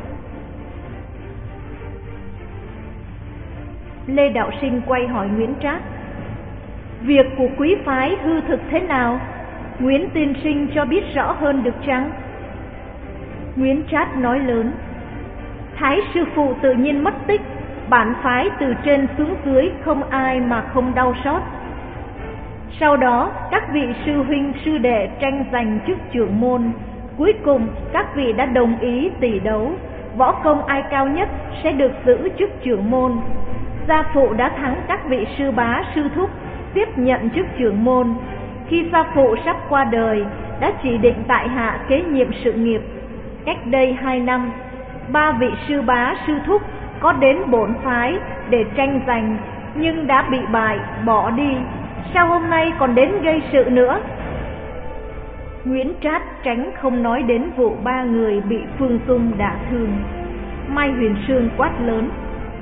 [SPEAKER 2] Lê Đạo Sinh quay hỏi Nguyễn Trát: việc của quý phái hư thực thế nào? Nguyễn tiên sinh cho biết rõ hơn được chăng? Nguyễn Trát nói lớn: Thái sư phụ tự nhiên mất tích, bản phái từ trên xuống dưới không ai mà không đau xót. Sau đó các vị sư huynh sư đệ tranh giành chức trưởng môn. Cuối cùng các vị đã đồng ý tỷ đấu, võ công ai cao nhất sẽ được giữ chức trưởng môn. Gia phụ đã thắng các vị sư bá sư thúc, tiếp nhận chức trưởng môn. Khi gia phụ sắp qua đời, đã chỉ định tại hạ kế nhiệm sự nghiệp. Cách đây 2 năm, 3 vị sư bá sư thúc có đến bổn phái để tranh giành, nhưng đã bị bại bỏ đi. Sao hôm nay còn đến gây sự nữa? Nguyễn Trát tránh không nói đến vụ 3 người bị Phương Tung đả thương. Mai Huyền Sương quát lớn: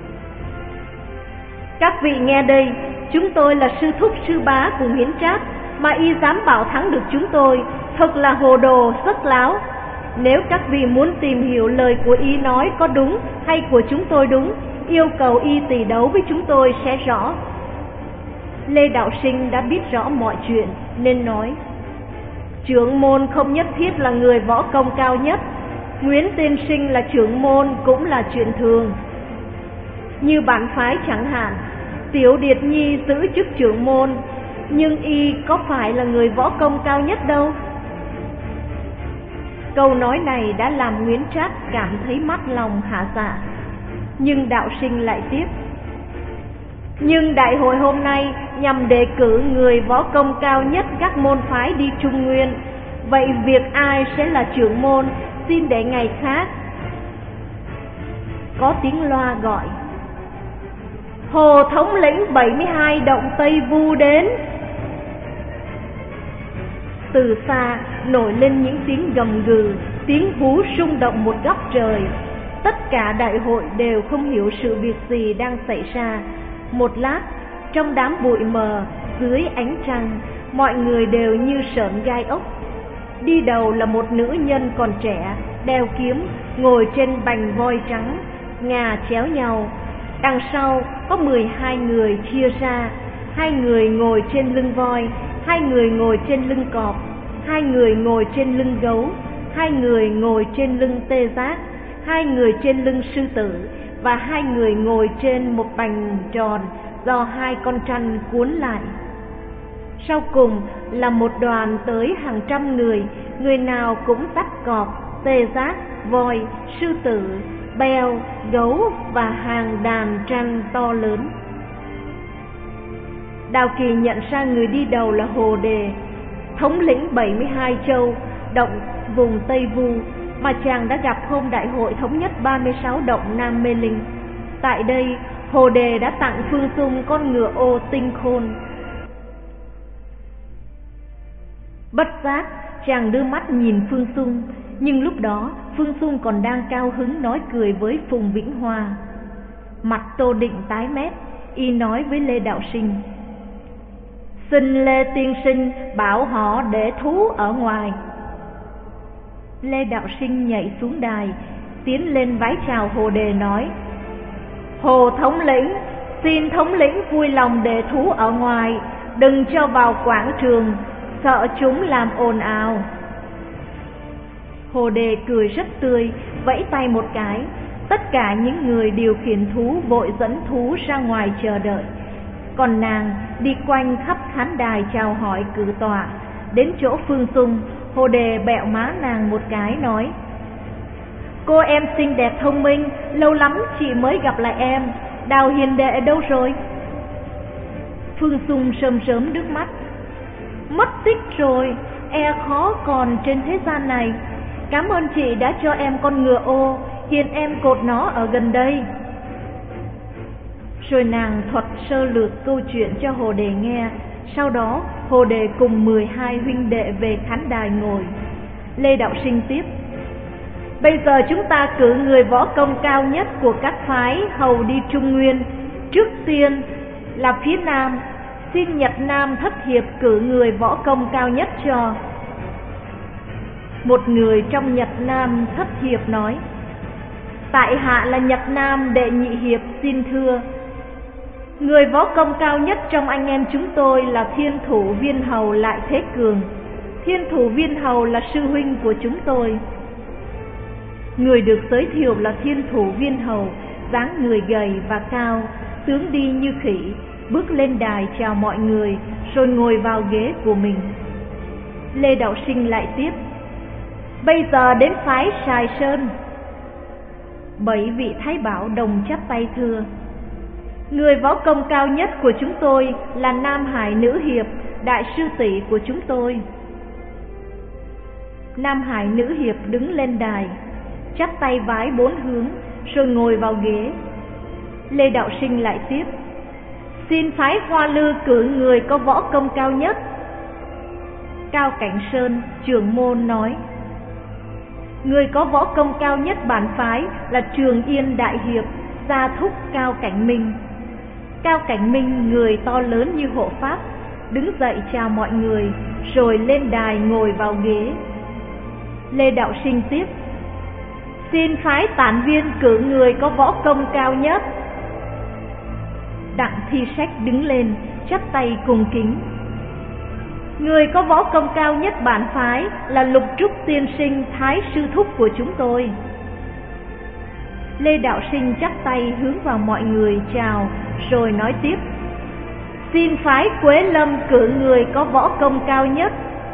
[SPEAKER 2] các vị nghe đây, chúng tôi là sư thúc sư bá của Nguyễn Trát, mà y dám bảo thắng được chúng tôi, thật là hồ đồ sức láo. Nếu các vị muốn tìm hiểu lời của y nói có đúng hay của chúng tôi đúng, yêu cầu y tỷ đấu với chúng tôi sẽ rõ. Lê Đạo Sinh đã biết rõ mọi chuyện nên nói: trưởng môn không nhất thiết là người võ công cao nhất, Nguyễn tiên sinh là trưởng môn cũng là chuyện thường. Như bản phái chẳng hạn, Tiểu Điệt Nhi giữ chức trưởng môn, nhưng y có phải là người võ công cao nhất đâu. Câu nói này đã làm Nguyễn Trác cảm thấy mát lòng hạ dạ. Nhưng đạo sinh lại tiếp: nhưng đại hội hôm nay nhằm đề cử người võ công cao nhất các môn phái đi Trung Nguyên. Vậy việc ai sẽ là trưởng môn xin để ngày khác. Có tiếng loa gọi: Hồ thống lĩnh 72 động Tây Vu đến. Từ xa nổi lên những tiếng gầm gừ, tiếng hú rung động một góc trời. Tất cả đại hội đều không hiểu sự việc gì đang xảy ra. Một lát, trong đám bụi mờ, dưới ánh trăng, mọi người đều như sởn gai ốc. Đi đầu là một nữ nhân còn trẻ, đeo kiếm, ngồi trên bành voi trắng, ngà chéo nhau. Đằng sau có 12 người chia ra, 2 người ngồi trên lưng voi, 2 người ngồi trên lưng cọp, 2 người ngồi trên lưng gấu, 2 người ngồi trên lưng tê giác, 2 người trên lưng sư tử và 2 người ngồi trên một bành tròn do 2 con trăn cuốn lại. Sau cùng là một đoàn tới hàng trăm người, người nào cũng dắt cọp, tê giác, voi, sư tử, beo, gấu và hàng đàn trăn to lớn. Đào Kỳ nhận ra người đi đầu là Hồ Đề, thống lĩnh 72 châu, động vùng Tây Vu mà chàng đã gặp hôm đại hội thống nhất 36 động Nam Mê Linh. Tại đây, Hồ Đề đã tặng Phương Dung con ngựa ô tinh khôn. Bất giác, chàng đưa mắt nhìn Phương Dung, nhưng lúc đó Phương Dung còn đang cao hứng nói cười với Phùng Vĩnh Hoa. Mặt Tô Định tái mét, y nói với Lê Đạo Sinh: xin Lê tiên sinh bảo họ để thú ở ngoài. Lê Đạo Sinh nhảy xuống đài, tiến lên vái chào Hồ Đề nói: Hồ thống lĩnh, xin thống lĩnh vui lòng để thú ở ngoài, đừng cho vào quảng trường, sợ chúng làm ồn ào. Hồ Đề cười rất tươi, vẫy tay một cái. Tất cả những người điều khiển thú vội dẫn thú ra ngoài chờ đợi. Còn nàng đi quanh khắp khán đài chào hỏi cử tọa. Đến chỗ Phương Dung, Hồ Đề bẹo má nàng một cái nói: cô em xinh đẹp thông minh, lâu lắm chị mới gặp lại em. Đào hiền đệ đâu rồi? Phương Dung rơm rớm nước mắt: mất tích rồi, e khó còn trên thế gian này. Cảm ơn chị đã cho em con ngựa ô, hiện em cột nó ở gần đây. Rồi nàng thuật sơ lược câu chuyện cho Hồ Đề nghe. Sau đó Hồ Đề cùng 12 huynh đệ về khán đài ngồi. Lê Đạo Sinh tiếp: bây giờ chúng ta cử người võ công cao nhất của các phái hầu đi Trung Nguyên. Trước tiên là phía Nam, xin Nhật Nam Thất Hiệp cử người võ công cao nhất cho. Một người trong Nhật Nam Thất Hiệp nói: tại hạ là Nhật Nam Đệ Nhị Hiệp xin thưa. Người võ công cao nhất trong anh em chúng tôi là Thiên Thủ Viên Hầu Lại Thế Cường. Thiên Thủ Viên Hầu là sư huynh của chúng tôi. Người được giới thiệu là Thiên Thủ Viên Hầu, dáng người gầy và cao, tướng đi như khỉ, bước lên đài chào mọi người rồi ngồi vào ghế của mình. Lê Đạo Sinh lại tiếp: bây giờ đến phái Sài Sơn. 7 vị thái bảo đồng chắp tay thưa: người võ công cao nhất của chúng tôi là Nam Hải Nữ Hiệp, đại sư tỷ của chúng tôi. Nam Hải Nữ Hiệp đứng lên đài, chắp tay vái 4 hướng rồi ngồi vào ghế. Lê Đạo Sinh lại tiếp: xin phái Hoa Lư cử người có võ công cao nhất. Cao Cảnh Sơn trưởng môn nói: người có võ công cao nhất bản phái là Trường Yên Đại Hiệp, gia thúc Cao Cảnh Minh. Cao Cảnh Minh người to lớn như hộ pháp, đứng dậy chào mọi người rồi lên đài ngồi vào ghế. Lê Đạo Sinh tiếp: xin phái Tản Viên cử người có võ công cao nhất. Đặng Thi Sách đứng lên chắp tay cung kính: người có võ công cao nhất bản phái là Lục Trúc tiên sinh, thái sư thúc của chúng tôi. Lê Đạo Sinh chắp tay hướng vào mọi người chào rồi nói tiếp: xin phái Quế Lâm cử người có võ công cao nhất.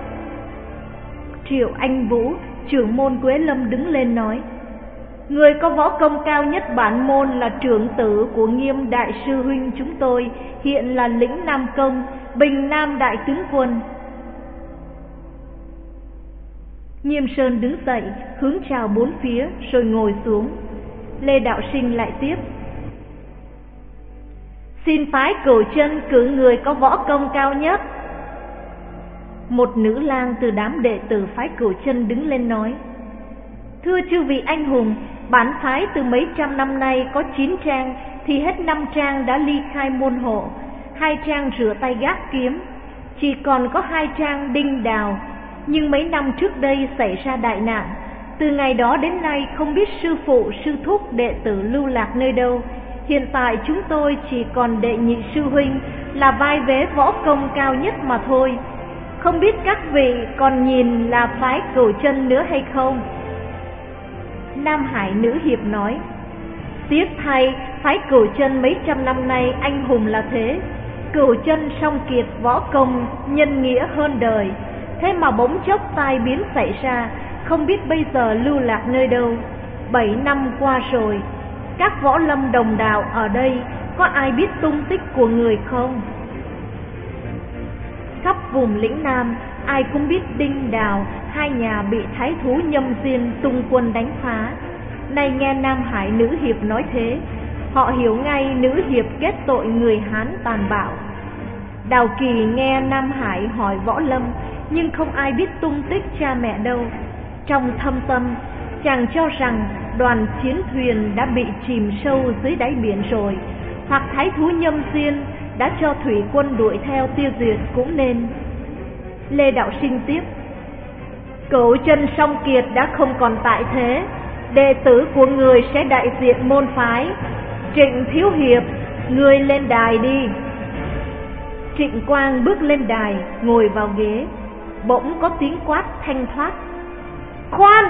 [SPEAKER 1] Triệu Anh Vũ, trưởng môn Quế Lâm đứng lên nói:
[SPEAKER 2] Người có võ công cao nhất bản môn là trưởng tử của Nghiêm đại sư huynh chúng tôi, hiện là lĩnh Nam Công, Bình Nam đại tướng quân.
[SPEAKER 1] Nghiêm Sơn đứng dậy, hướng chào bốn phía rồi ngồi xuống. Lê Đạo Sinh lại tiếp:
[SPEAKER 2] Xin phái Cửu Chân cử người có võ công cao nhất.
[SPEAKER 1] Một nữ lang từ đám đệ tử phái Cửu Chân đứng lên nói:
[SPEAKER 2] Thưa chư vị anh hùng, bản phái từ mấy trăm năm nay có 9 trang, thì hết 5 trang đã ly khai môn hộ, 2 trang rửa tay gác kiếm, chỉ còn có 2 trang đinh đào. Nhưng mấy năm trước đây xảy ra đại nạn, từ ngày đó đến nay không biết sư phụ, sư thúc, đệ tử lưu lạc nơi đâu. Hiện tại chúng tôi chỉ còn đệ nhị sư huynh là vai vế võ công cao nhất mà thôi. Không biết các vị còn nhìn là phái Cửu Chân nữa hay không?
[SPEAKER 1] Nam Hải nữ hiệp nói:
[SPEAKER 2] Tiếc thay, phái Cửu Chân mấy trăm năm nay anh hùng là thế, Cửu Chân song kiệt võ công, nhân nghĩa hơn đời. Thế mà bỗng chốc tai biến xảy ra, không biết bây giờ lưu lạc nơi đâu. 7 năm qua rồi, các võ lâm đồng đạo ở đây có ai biết tung tích của người không? Khắp vùng lĩnh Nam, ai cũng biết Đinh Đào, 2 nhà bị thái thú Nhâm Diên tung quân đánh phá. Nay nghe Nam Hải nữ hiệp nói thế, họ hiểu ngay nữ hiệp kết tội người Hán tàn bạo. Đào Kỳ nghe Nam Hải hỏi võ lâm, nhưng không ai biết tung tích cha mẹ đâu. Trong thâm tâm, chàng cho rằng đoàn chiến thuyền đã bị chìm sâu dưới đáy biển rồi, hoặc thái thú Nhâm Diên đã cho thủy quân đuổi theo tiêu diệt cũng nên. Lê Đạo Sinh tiếp: Cửu Chân song kiệt đã không còn tại thế, đệ tử của người sẽ đại diện môn phái. Trịnh thiếu hiệp, người lên đài đi. Trịnh Quang bước lên đài, ngồi vào ghế. Bỗng có tiếng quát thanh thoát: Khoan!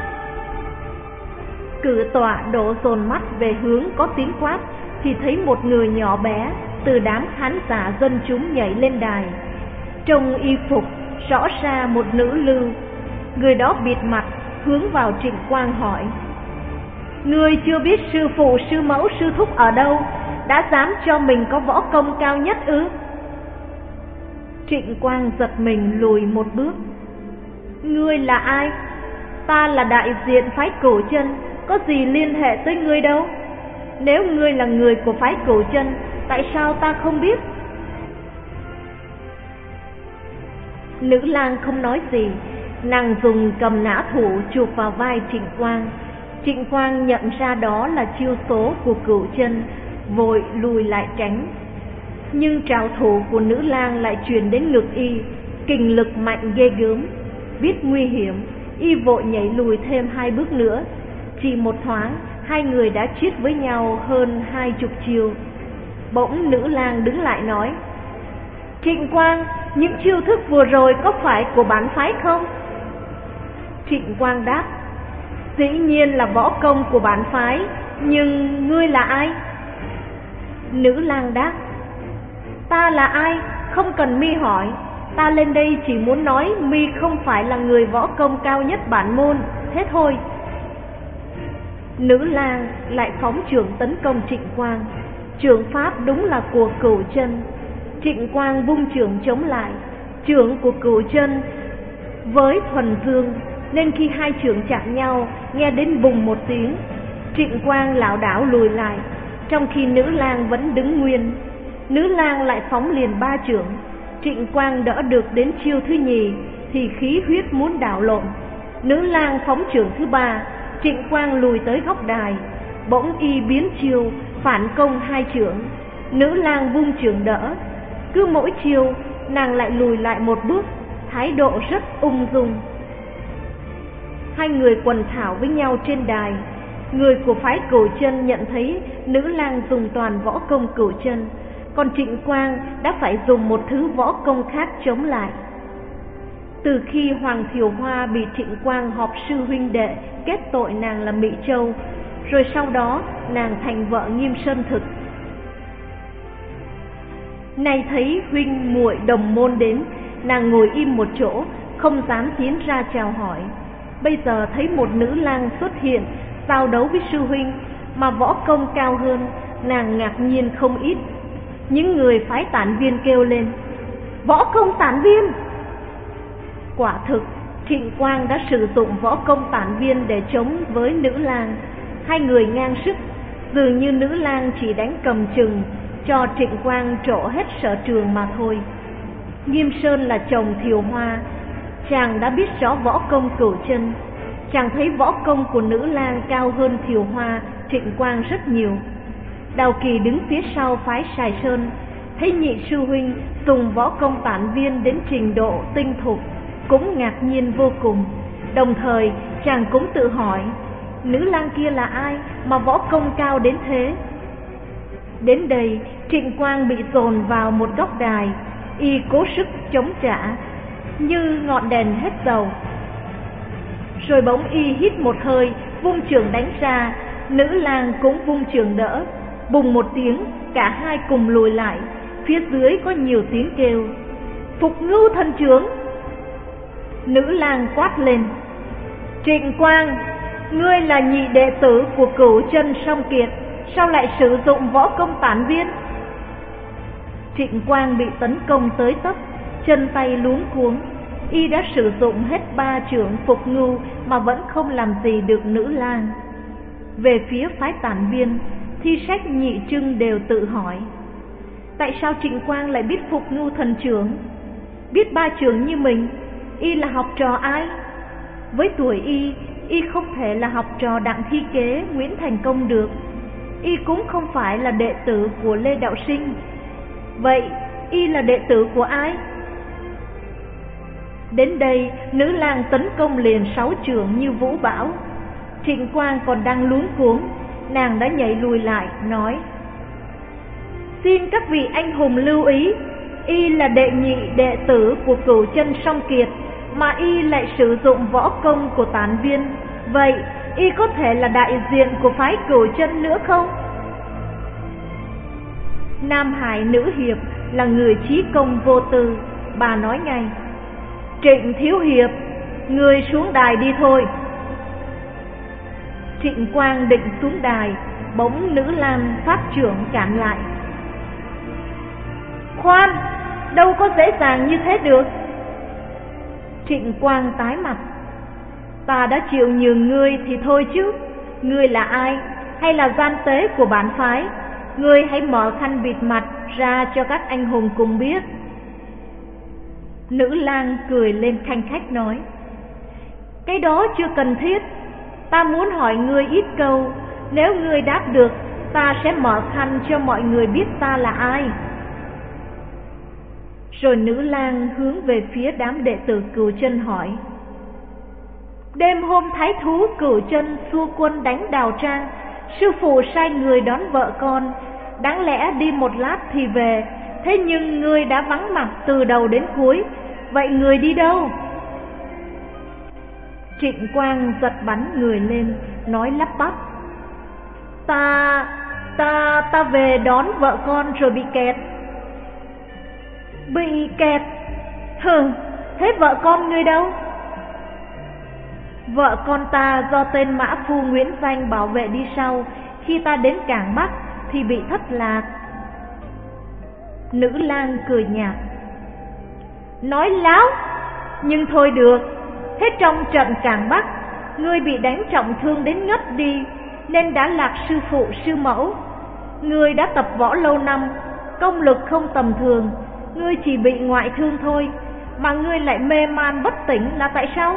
[SPEAKER 2] Cử tọa đổ dồn mắt về hướng có tiếng quát, thì thấy một người nhỏ bé từ đám khán giả dân chúng nhảy lên đài. Trong y phục rõ ra một nữ lưu. Người đó bịt mặt, hướng vào Trịnh Quang hỏi: Ngươi chưa biết sư phụ, sư mẫu, sư thúc ở đâu, đã dám cho mình có võ công cao nhất ư? Trịnh Quang giật mình lùi một bước. Ngươi là ai? Ta là đại diện phái Cửu Chân, có gì liên hệ tới ngươi đâu. Nếu ngươi là người của phái Cửu Chân, tại sao ta không biết? Nữ lang không nói gì, nàng dùng cầm nã thủ chụp vào vai Trịnh Quang. Trịnh Quang nhận ra đó là chiêu số của Cửu Chân, vội lùi lại tránh. Nhưng trảo thủ của nữ lang lại truyền đến ngực y, kình lực mạnh ghê gớm. Biết nguy hiểm, y vội nhảy lùi thêm 2 bước nữa. Chỉ một thoáng, 2 người đã chiết với nhau hơn 20 chiêu. Bỗng nữ lang đứng lại nói: Trịnh Quang, những chiêu thức vừa rồi có phải của bản phái không? Trịnh Quang đáp: Dĩ nhiên là võ công của bản phái, nhưng ngươi là ai? Nữ lang đáp: Ta là ai? Không cần mi hỏi. Ta lên đây chỉ muốn nói mi không phải là người võ công cao nhất bản môn, thế thôi. Nữ lang lại phóng chưởng tấn công Trịnh Quang. Chưởng pháp đúng là của Cửu Chân. Trịnh Quang vung chưởng chống lại. Chưởng của Cửu Chân với thuần dương, nên khi 2 chưởng chạm nhau, nghe đến bùng một tiếng, Trịnh Quang lảo đảo lùi lại, trong khi nữ lang vẫn đứng nguyên. Nữ lang lại phóng liền 3 chưởng. Trịnh Quang đỡ được đến chiêu thứ nhì thì khí huyết muốn đảo lộn. Nữ lang phóng chưởng thứ 3, Trịnh Quang lùi tới góc đài. Bỗng y biến chiêu, phản công 2 chưởng. Nữ lang vung chưởng đỡ. Cứ mỗi chiêu, nàng lại lùi lại 1 bước, thái độ rất ung dung. 2 người quần thảo với nhau trên đài. Người của phái Cửu Chân nhận thấy nữ lang dùng toàn võ công Cửu Chân, còn Trịnh Quang đã phải dùng một thứ võ công khác chống lại. Từ khi Hoàng Thiều Hoa bị Trịnh Quang họp sư huynh đệ kết tội nàng là Mỹ Châu, rồi sau đó nàng thành vợ Nghiêm Sơn Thực. Nay thấy huynh muội đồng môn đến, nàng ngồi im một chỗ, không dám tiến ra chào hỏi. Bây giờ thấy một nữ lang xuất hiện, giao đấu với sư huynh, mà võ công cao hơn, nàng ngạc nhiên không ít. Những người phái Tản Viên kêu lên: võ công Tản Viên! Quả thực, Trịnh Quang đã sử dụng võ công Tản Viên để chống với nữ lang. Hai người ngang sức, dường như nữ lang chỉ đánh cầm chừng, cho Trịnh Quang trổ hết sở trường mà thôi. Nghiêm Sơn là chồng Thiều Hoa, chàng đã biết rõ võ công Cửu Chân. Chàng thấy võ công của nữ lang cao hơn Thiều Hoa, Trịnh Quang rất nhiều. Đào Kỳ đứng phía sau phái Sài Sơn, thấy nhị sư huynh dùng võ công Tản Viên đến trình độ tinh thục, cũng ngạc nhiên vô cùng. Đồng thời chàng cũng tự hỏi, nữ lang kia là ai mà võ công cao đến thế? Đến đây, Trịnh Quang bị dồn vào một góc đài, y cố sức chống trả như ngọn đèn hết dầu. Rồi bỗng y hít một hơi, vung chưởng đánh ra, nữ lang cũng vung chưởng đỡ. Bùng một tiếng, cả hai cùng lùi lại. Phía dưới có nhiều tiếng kêu: Phục Ngưu thần chưởng! Nữ lang quát lên: Trịnh Quang, ngươi là nhị đệ tử của Cửu Chân Song Kiệt, sao lại sử dụng võ công Tản Viên? Trịnh Quang bị tấn công tới tấp, chân tay luống cuống. Y đã sử dụng hết 3 chưởng Phục Ngưu mà vẫn không làm gì được nữ lang. Về phía phái Tản Viên, thi sách nhị trưng đều tự hỏi: tại sao Trịnh Quang lại biết Phục Ngưu thần chưởng? Biết 3 chưởng như mình, y là học trò ai? Với tuổi y không thể là học trò Đặng Thi Kế, Nguyễn Thành Công được. Y cũng không phải là đệ tử của Lê Đạo Sinh. Vậy y là đệ tử của ai? Đến đây, nữ lang tấn công liền 6 chưởng như vũ bão. Trịnh Quang còn đang luống cuống, nàng đã nhảy lùi lại, nói: xin các vị anh hùng lưu ý, y là đệ nhị đệ tử của Cửu Chân Song Kiệt, mà y lại sử dụng võ công của Tản Viên. Vậy y có thể là đại diện của phái Cửu Chân nữa không? Nam Hải nữ hiệp là người trí công vô tư, bà nói ngay: Trịnh thiếu hiệp, người xuống đài đi thôi. Trịnh Quang định xuống đài, bỗng nữ lang phát chưởng cản lại: khoan, đâu có dễ dàng như thế được. Trịnh Quang tái mặt: ta đã chịu nhường ngươi thì thôi chứ, ngươi là ai, hay là gian tế của bản phái? Ngươi hãy mở khăn bịt mặt ra cho các anh hùng cùng biết. Nữ lang cười lên khanh khách nói: cái đó chưa cần thiết, ta muốn hỏi ngươi ít câu, nếu ngươi đáp được, ta sẽ mở khăn cho mọi người biết ta là ai. Rồi nữ lang hướng về phía đám đệ tử Cửu Chân hỏi: đêm hôm thái thú Cửu Chân xua quân đánh Đào Trang, sư phụ sai người đón vợ con, đáng lẽ đi một lát thì về, thế nhưng ngươi đã vắng mặt từ đầu đến cuối, vậy người đi đâu? Trịnh Quang giật bắn người lên, nói lắp bắp: Ta về đón vợ con rồi bị kẹt. Bị kẹt? Hừ, thế vợ con ngươi đâu? Vợ con ta do tên mã phu Nguyễn Danh bảo vệ đi sau, khi ta đến cảng Bắc thì bị thất lạc. Nữ lang cười nhạt: nói láo, nhưng thôi được. Thế trong trận cảng Bắc, ngươi bị đánh trọng thương đến ngất đi, nên đã lạc sư phụ sư mẫu. Ngươi đã tập võ lâu năm, công lực không tầm thường, ngươi chỉ bị ngoại thương thôi, mà ngươi lại mê man bất tỉnh là tại sao?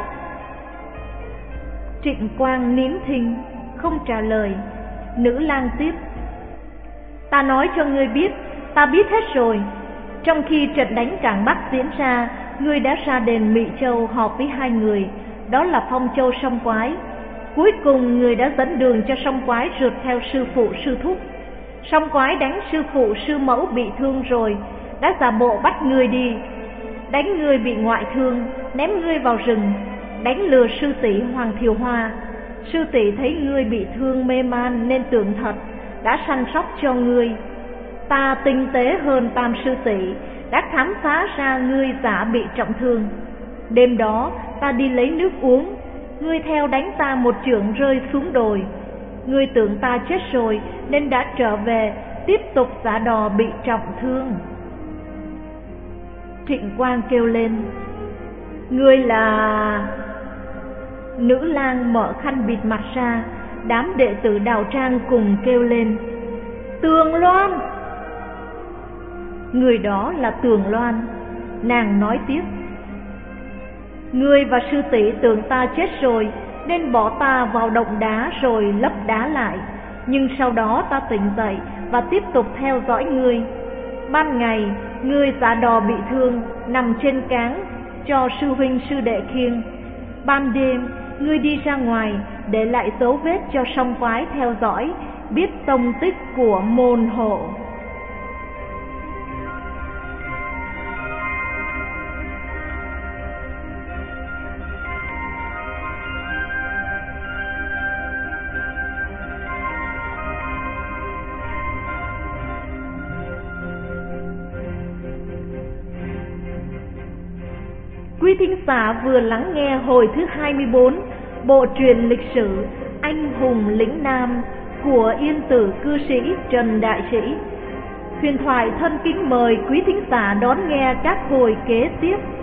[SPEAKER 2] Trịnh Quang nín thinh, không trả lời. Nữ lang tiếp: ta nói cho ngươi biết, ta biết hết rồi. Trong khi trận đánh cảng Bắc diễn ra, ngươi đã ra đền Mị Châu họp với 2 người, đó là Phong Châu Song Quái. Cuối cùng ngươi đã dẫn đường cho Song Quái rượt theo sư phụ sư thúc. Song Quái đánh sư phụ sư mẫu bị thương rồi, đã giả bộ bắt ngươi đi, đánh ngươi bị ngoại thương, ném ngươi vào rừng, đánh lừa sư tỷ Hoàng Thiều Hoa. Sư tỷ thấy ngươi bị thương mê man nên tưởng thật, đã săn sóc cho ngươi.
[SPEAKER 1] Ta tinh tế hơn Tam sư tỷ, đã khám phá ra ngươi giả bị trọng thương. Đêm đó ta đi lấy nước uống, ngươi theo đánh ta một chưởng rơi xuống đồi. Ngươi tưởng ta chết rồi nên đã trở về tiếp tục giả đò bị trọng thương. Trịnh Quang kêu lên: Ngươi là... Nữ lang mở khăn bịt mặt ra. Đám đệ tử Đào Trang cùng kêu lên: Tường Loan! Người đó là Tường Loan. Nàng nói tiếp: Ngươi và sư tỷ tưởng ta chết rồi nên bỏ ta vào động đá rồi lấp đá lại. Nhưng sau đó ta tỉnh dậy và tiếp tục theo dõi ngươi. Ban ngày ngươi giả đò bị thương, nằm trên cáng cho sư huynh sư đệ khiêng. Ban đêm ngươi đi ra ngoài để lại dấu vết cho song quái theo dõi, biết tông tích của môn hộ. Quý thính giả vừa lắng nghe hồi thứ 24 bộ truyện lịch sử Anh hùng lĩnh Nam của Yên Tử cư sĩ Trần Đại Sĩ. Huyền Thoại thân kính mời quý thính giả đón nghe các hồi kế tiếp.